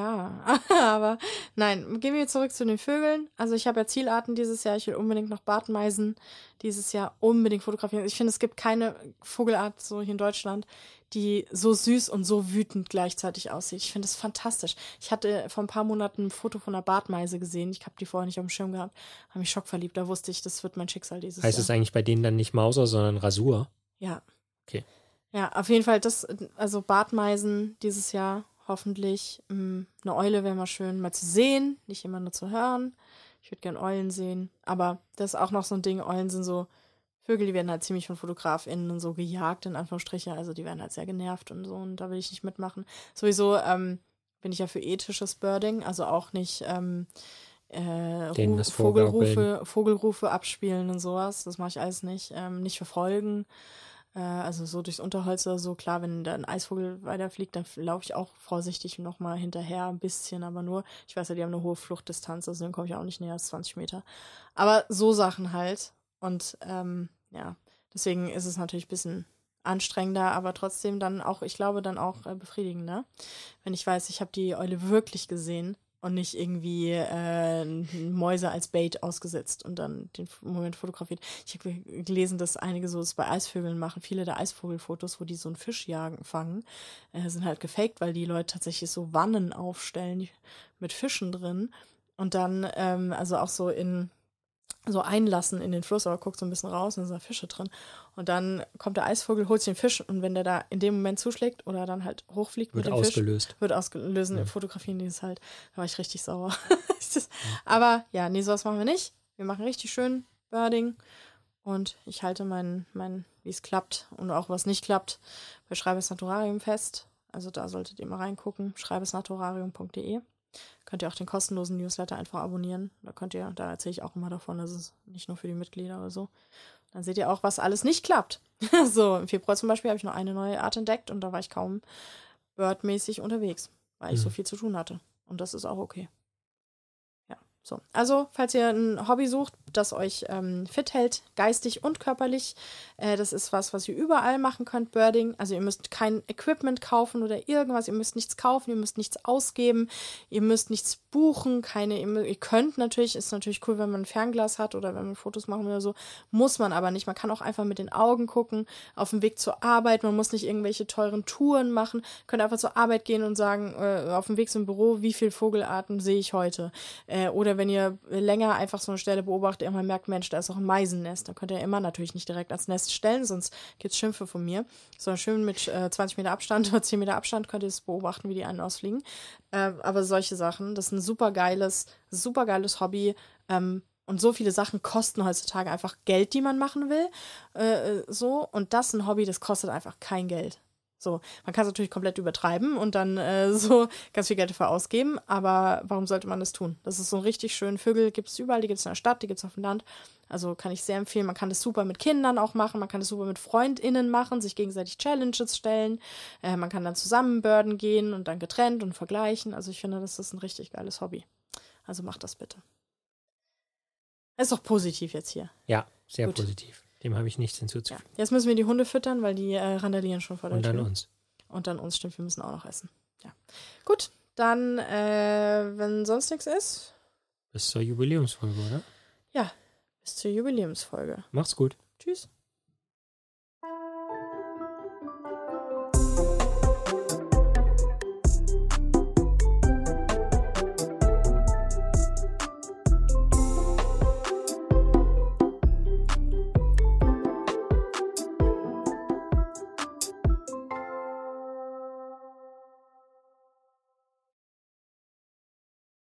ja, aber nein, gehen wir zurück zu den Vögeln. Also ich habe ja Zielarten dieses Jahr, ich will unbedingt noch Bartmeisen dieses Jahr unbedingt fotografieren. Ich finde, es gibt keine Vogelart so hier in Deutschland, die so süß und so wütend gleichzeitig aussieht. Ich finde das fantastisch. Ich hatte vor ein paar Monaten ein Foto von einer Bartmeise gesehen. Ich habe die vorher nicht auf dem Schirm gehabt. Habe mich schockverliebt. Da wusste ich, das wird mein Schicksal dieses heißt Jahr. Heißt es eigentlich bei denen dann nicht Mauser, sondern Rasur? Ja. Okay. Ja, auf jeden Fall das, also Bartmeisen dieses Jahr hoffentlich. Mh, eine Eule wäre mal schön, mal zu sehen, nicht immer nur zu hören. Ich würde gern Eulen sehen. Aber das ist auch noch so ein Ding, Eulen sind so Vögel, die werden halt ziemlich von FotografInnen und so gejagt, in Anführungsstriche. Also die werden halt sehr genervt und so und da will ich nicht mitmachen. Sowieso ähm, bin ich ja für ethisches Birding, also auch nicht ähm, äh, Ru- Vogelrufe, Vogelrufe abspielen und sowas. Das mache ich alles nicht. Ähm, nicht verfolgen. Äh, also so durchs Unterholz oder so. Klar, wenn da ein Eisvogel weiterfliegt, dann laufe ich auch vorsichtig nochmal hinterher ein bisschen, aber nur, ich weiß ja, die haben eine hohe Fluchtdistanz, also dann komme ich auch nicht näher als zwanzig Meter. Aber so Sachen halt. Und ähm, ja, deswegen ist es natürlich ein bisschen anstrengender, aber trotzdem dann auch, ich glaube, dann auch äh, befriedigender, wenn ich weiß, ich habe die Eule wirklich gesehen und nicht irgendwie äh, Mäuse als Bait ausgesetzt und dann den Moment fotografiert. Ich habe gelesen, dass einige so es bei Eisvögeln machen. Viele der Eisvogelfotos, wo die so einen Fisch jagen, fangen, äh, sind halt gefaked, weil die Leute tatsächlich so Wannen aufstellen mit Fischen drin und dann ähm, also auch so in so einlassen in den Fluss, aber guckt so ein bisschen raus und da sind Fische drin. Und dann kommt der Eisvogel, holt sich den Fisch und wenn der da in dem Moment zuschlägt oder dann halt hochfliegt wird mit dem ausgelöst. Fisch, wird ausgelöst, ja. fotografieren die es halt. Da war ich richtig sauer. Aber ja, nee, sowas machen wir nicht. Wir machen richtig schön Birding und ich halte mein, mein wie es klappt und auch was nicht klappt, bei Schreibes Naturarium fest. Also da solltet ihr mal reingucken, schreibesnaturarium punkt de. Könnt ihr auch den kostenlosen Newsletter einfach abonnieren. Da könnt ihr, da erzähle ich auch immer davon, das ist nicht nur für die Mitglieder oder so. Dann seht ihr auch, was alles nicht klappt. So, im Februar zum Beispiel habe ich noch eine neue Art entdeckt und da war ich kaum birdmäßig unterwegs, weil ich mhm. so viel zu tun hatte. Und das ist auch okay. Ja, so. Also, falls ihr ein Hobby sucht, das euch ähm, fit hält, geistig und körperlich, äh, das ist was, was ihr überall machen könnt, Birding. Also ihr müsst kein Equipment kaufen oder irgendwas, ihr müsst nichts kaufen, ihr müsst nichts ausgeben, ihr müsst nichts buchen, keine, ihr, ihr könnt natürlich, ist natürlich cool, wenn man ein Fernglas hat oder wenn man Fotos machen oder so, muss man aber nicht. Man kann auch einfach mit den Augen gucken, auf dem Weg zur Arbeit, man muss nicht irgendwelche teuren Touren machen, könnt einfach zur Arbeit gehen und sagen, äh, auf dem Weg zum Büro, wie viele Vogelarten sehe ich heute? Äh, oder wenn ihr länger einfach so eine Stelle beobachtet, irgendwann merkt, Mensch, da ist auch ein Meisennest. Da könnt ihr immer natürlich nicht direkt ans Nest stellen, sonst gibt's Schimpfe von mir. Sondern schön mit äh, zwanzig Meter Abstand oder zehn Meter Abstand könnt ihr es beobachten, wie die einen ausfliegen. Äh, aber solche Sachen, das ist ein super geiles, super geiles Hobby. Ähm, und so viele Sachen kosten heutzutage einfach Geld, die man machen will. Äh, so. Und das ist ein Hobby, das kostet einfach kein Geld. So, man kann es natürlich komplett übertreiben und dann äh, so ganz viel Geld dafür ausgeben, aber warum sollte man das tun? Das ist so ein richtig schön. Vögel gibt es überall, die gibt es in der Stadt, die gibt es auf dem Land. Also kann ich sehr empfehlen. Man kann das super mit Kindern auch machen, man kann das super mit FreundInnen machen, sich gegenseitig Challenges stellen. Äh, man kann dann zusammen birden gehen und dann getrennt und vergleichen. Also ich finde, das ist ein richtig geiles Hobby. Also macht das bitte. Ist doch positiv jetzt hier. Ja, sehr Gut. positiv. Dem habe ich nichts hinzuzufügen. Ja. Jetzt müssen wir die Hunde füttern, weil die äh, randalieren schon vor der Tür. Und dann uns. Und dann uns, stimmt, wir müssen auch noch essen. Ja. Gut, dann, äh, wenn sonst nichts ist. Bis zur Jubiläumsfolge, oder? Ja, bis zur Jubiläumsfolge. Macht's gut. Tschüss.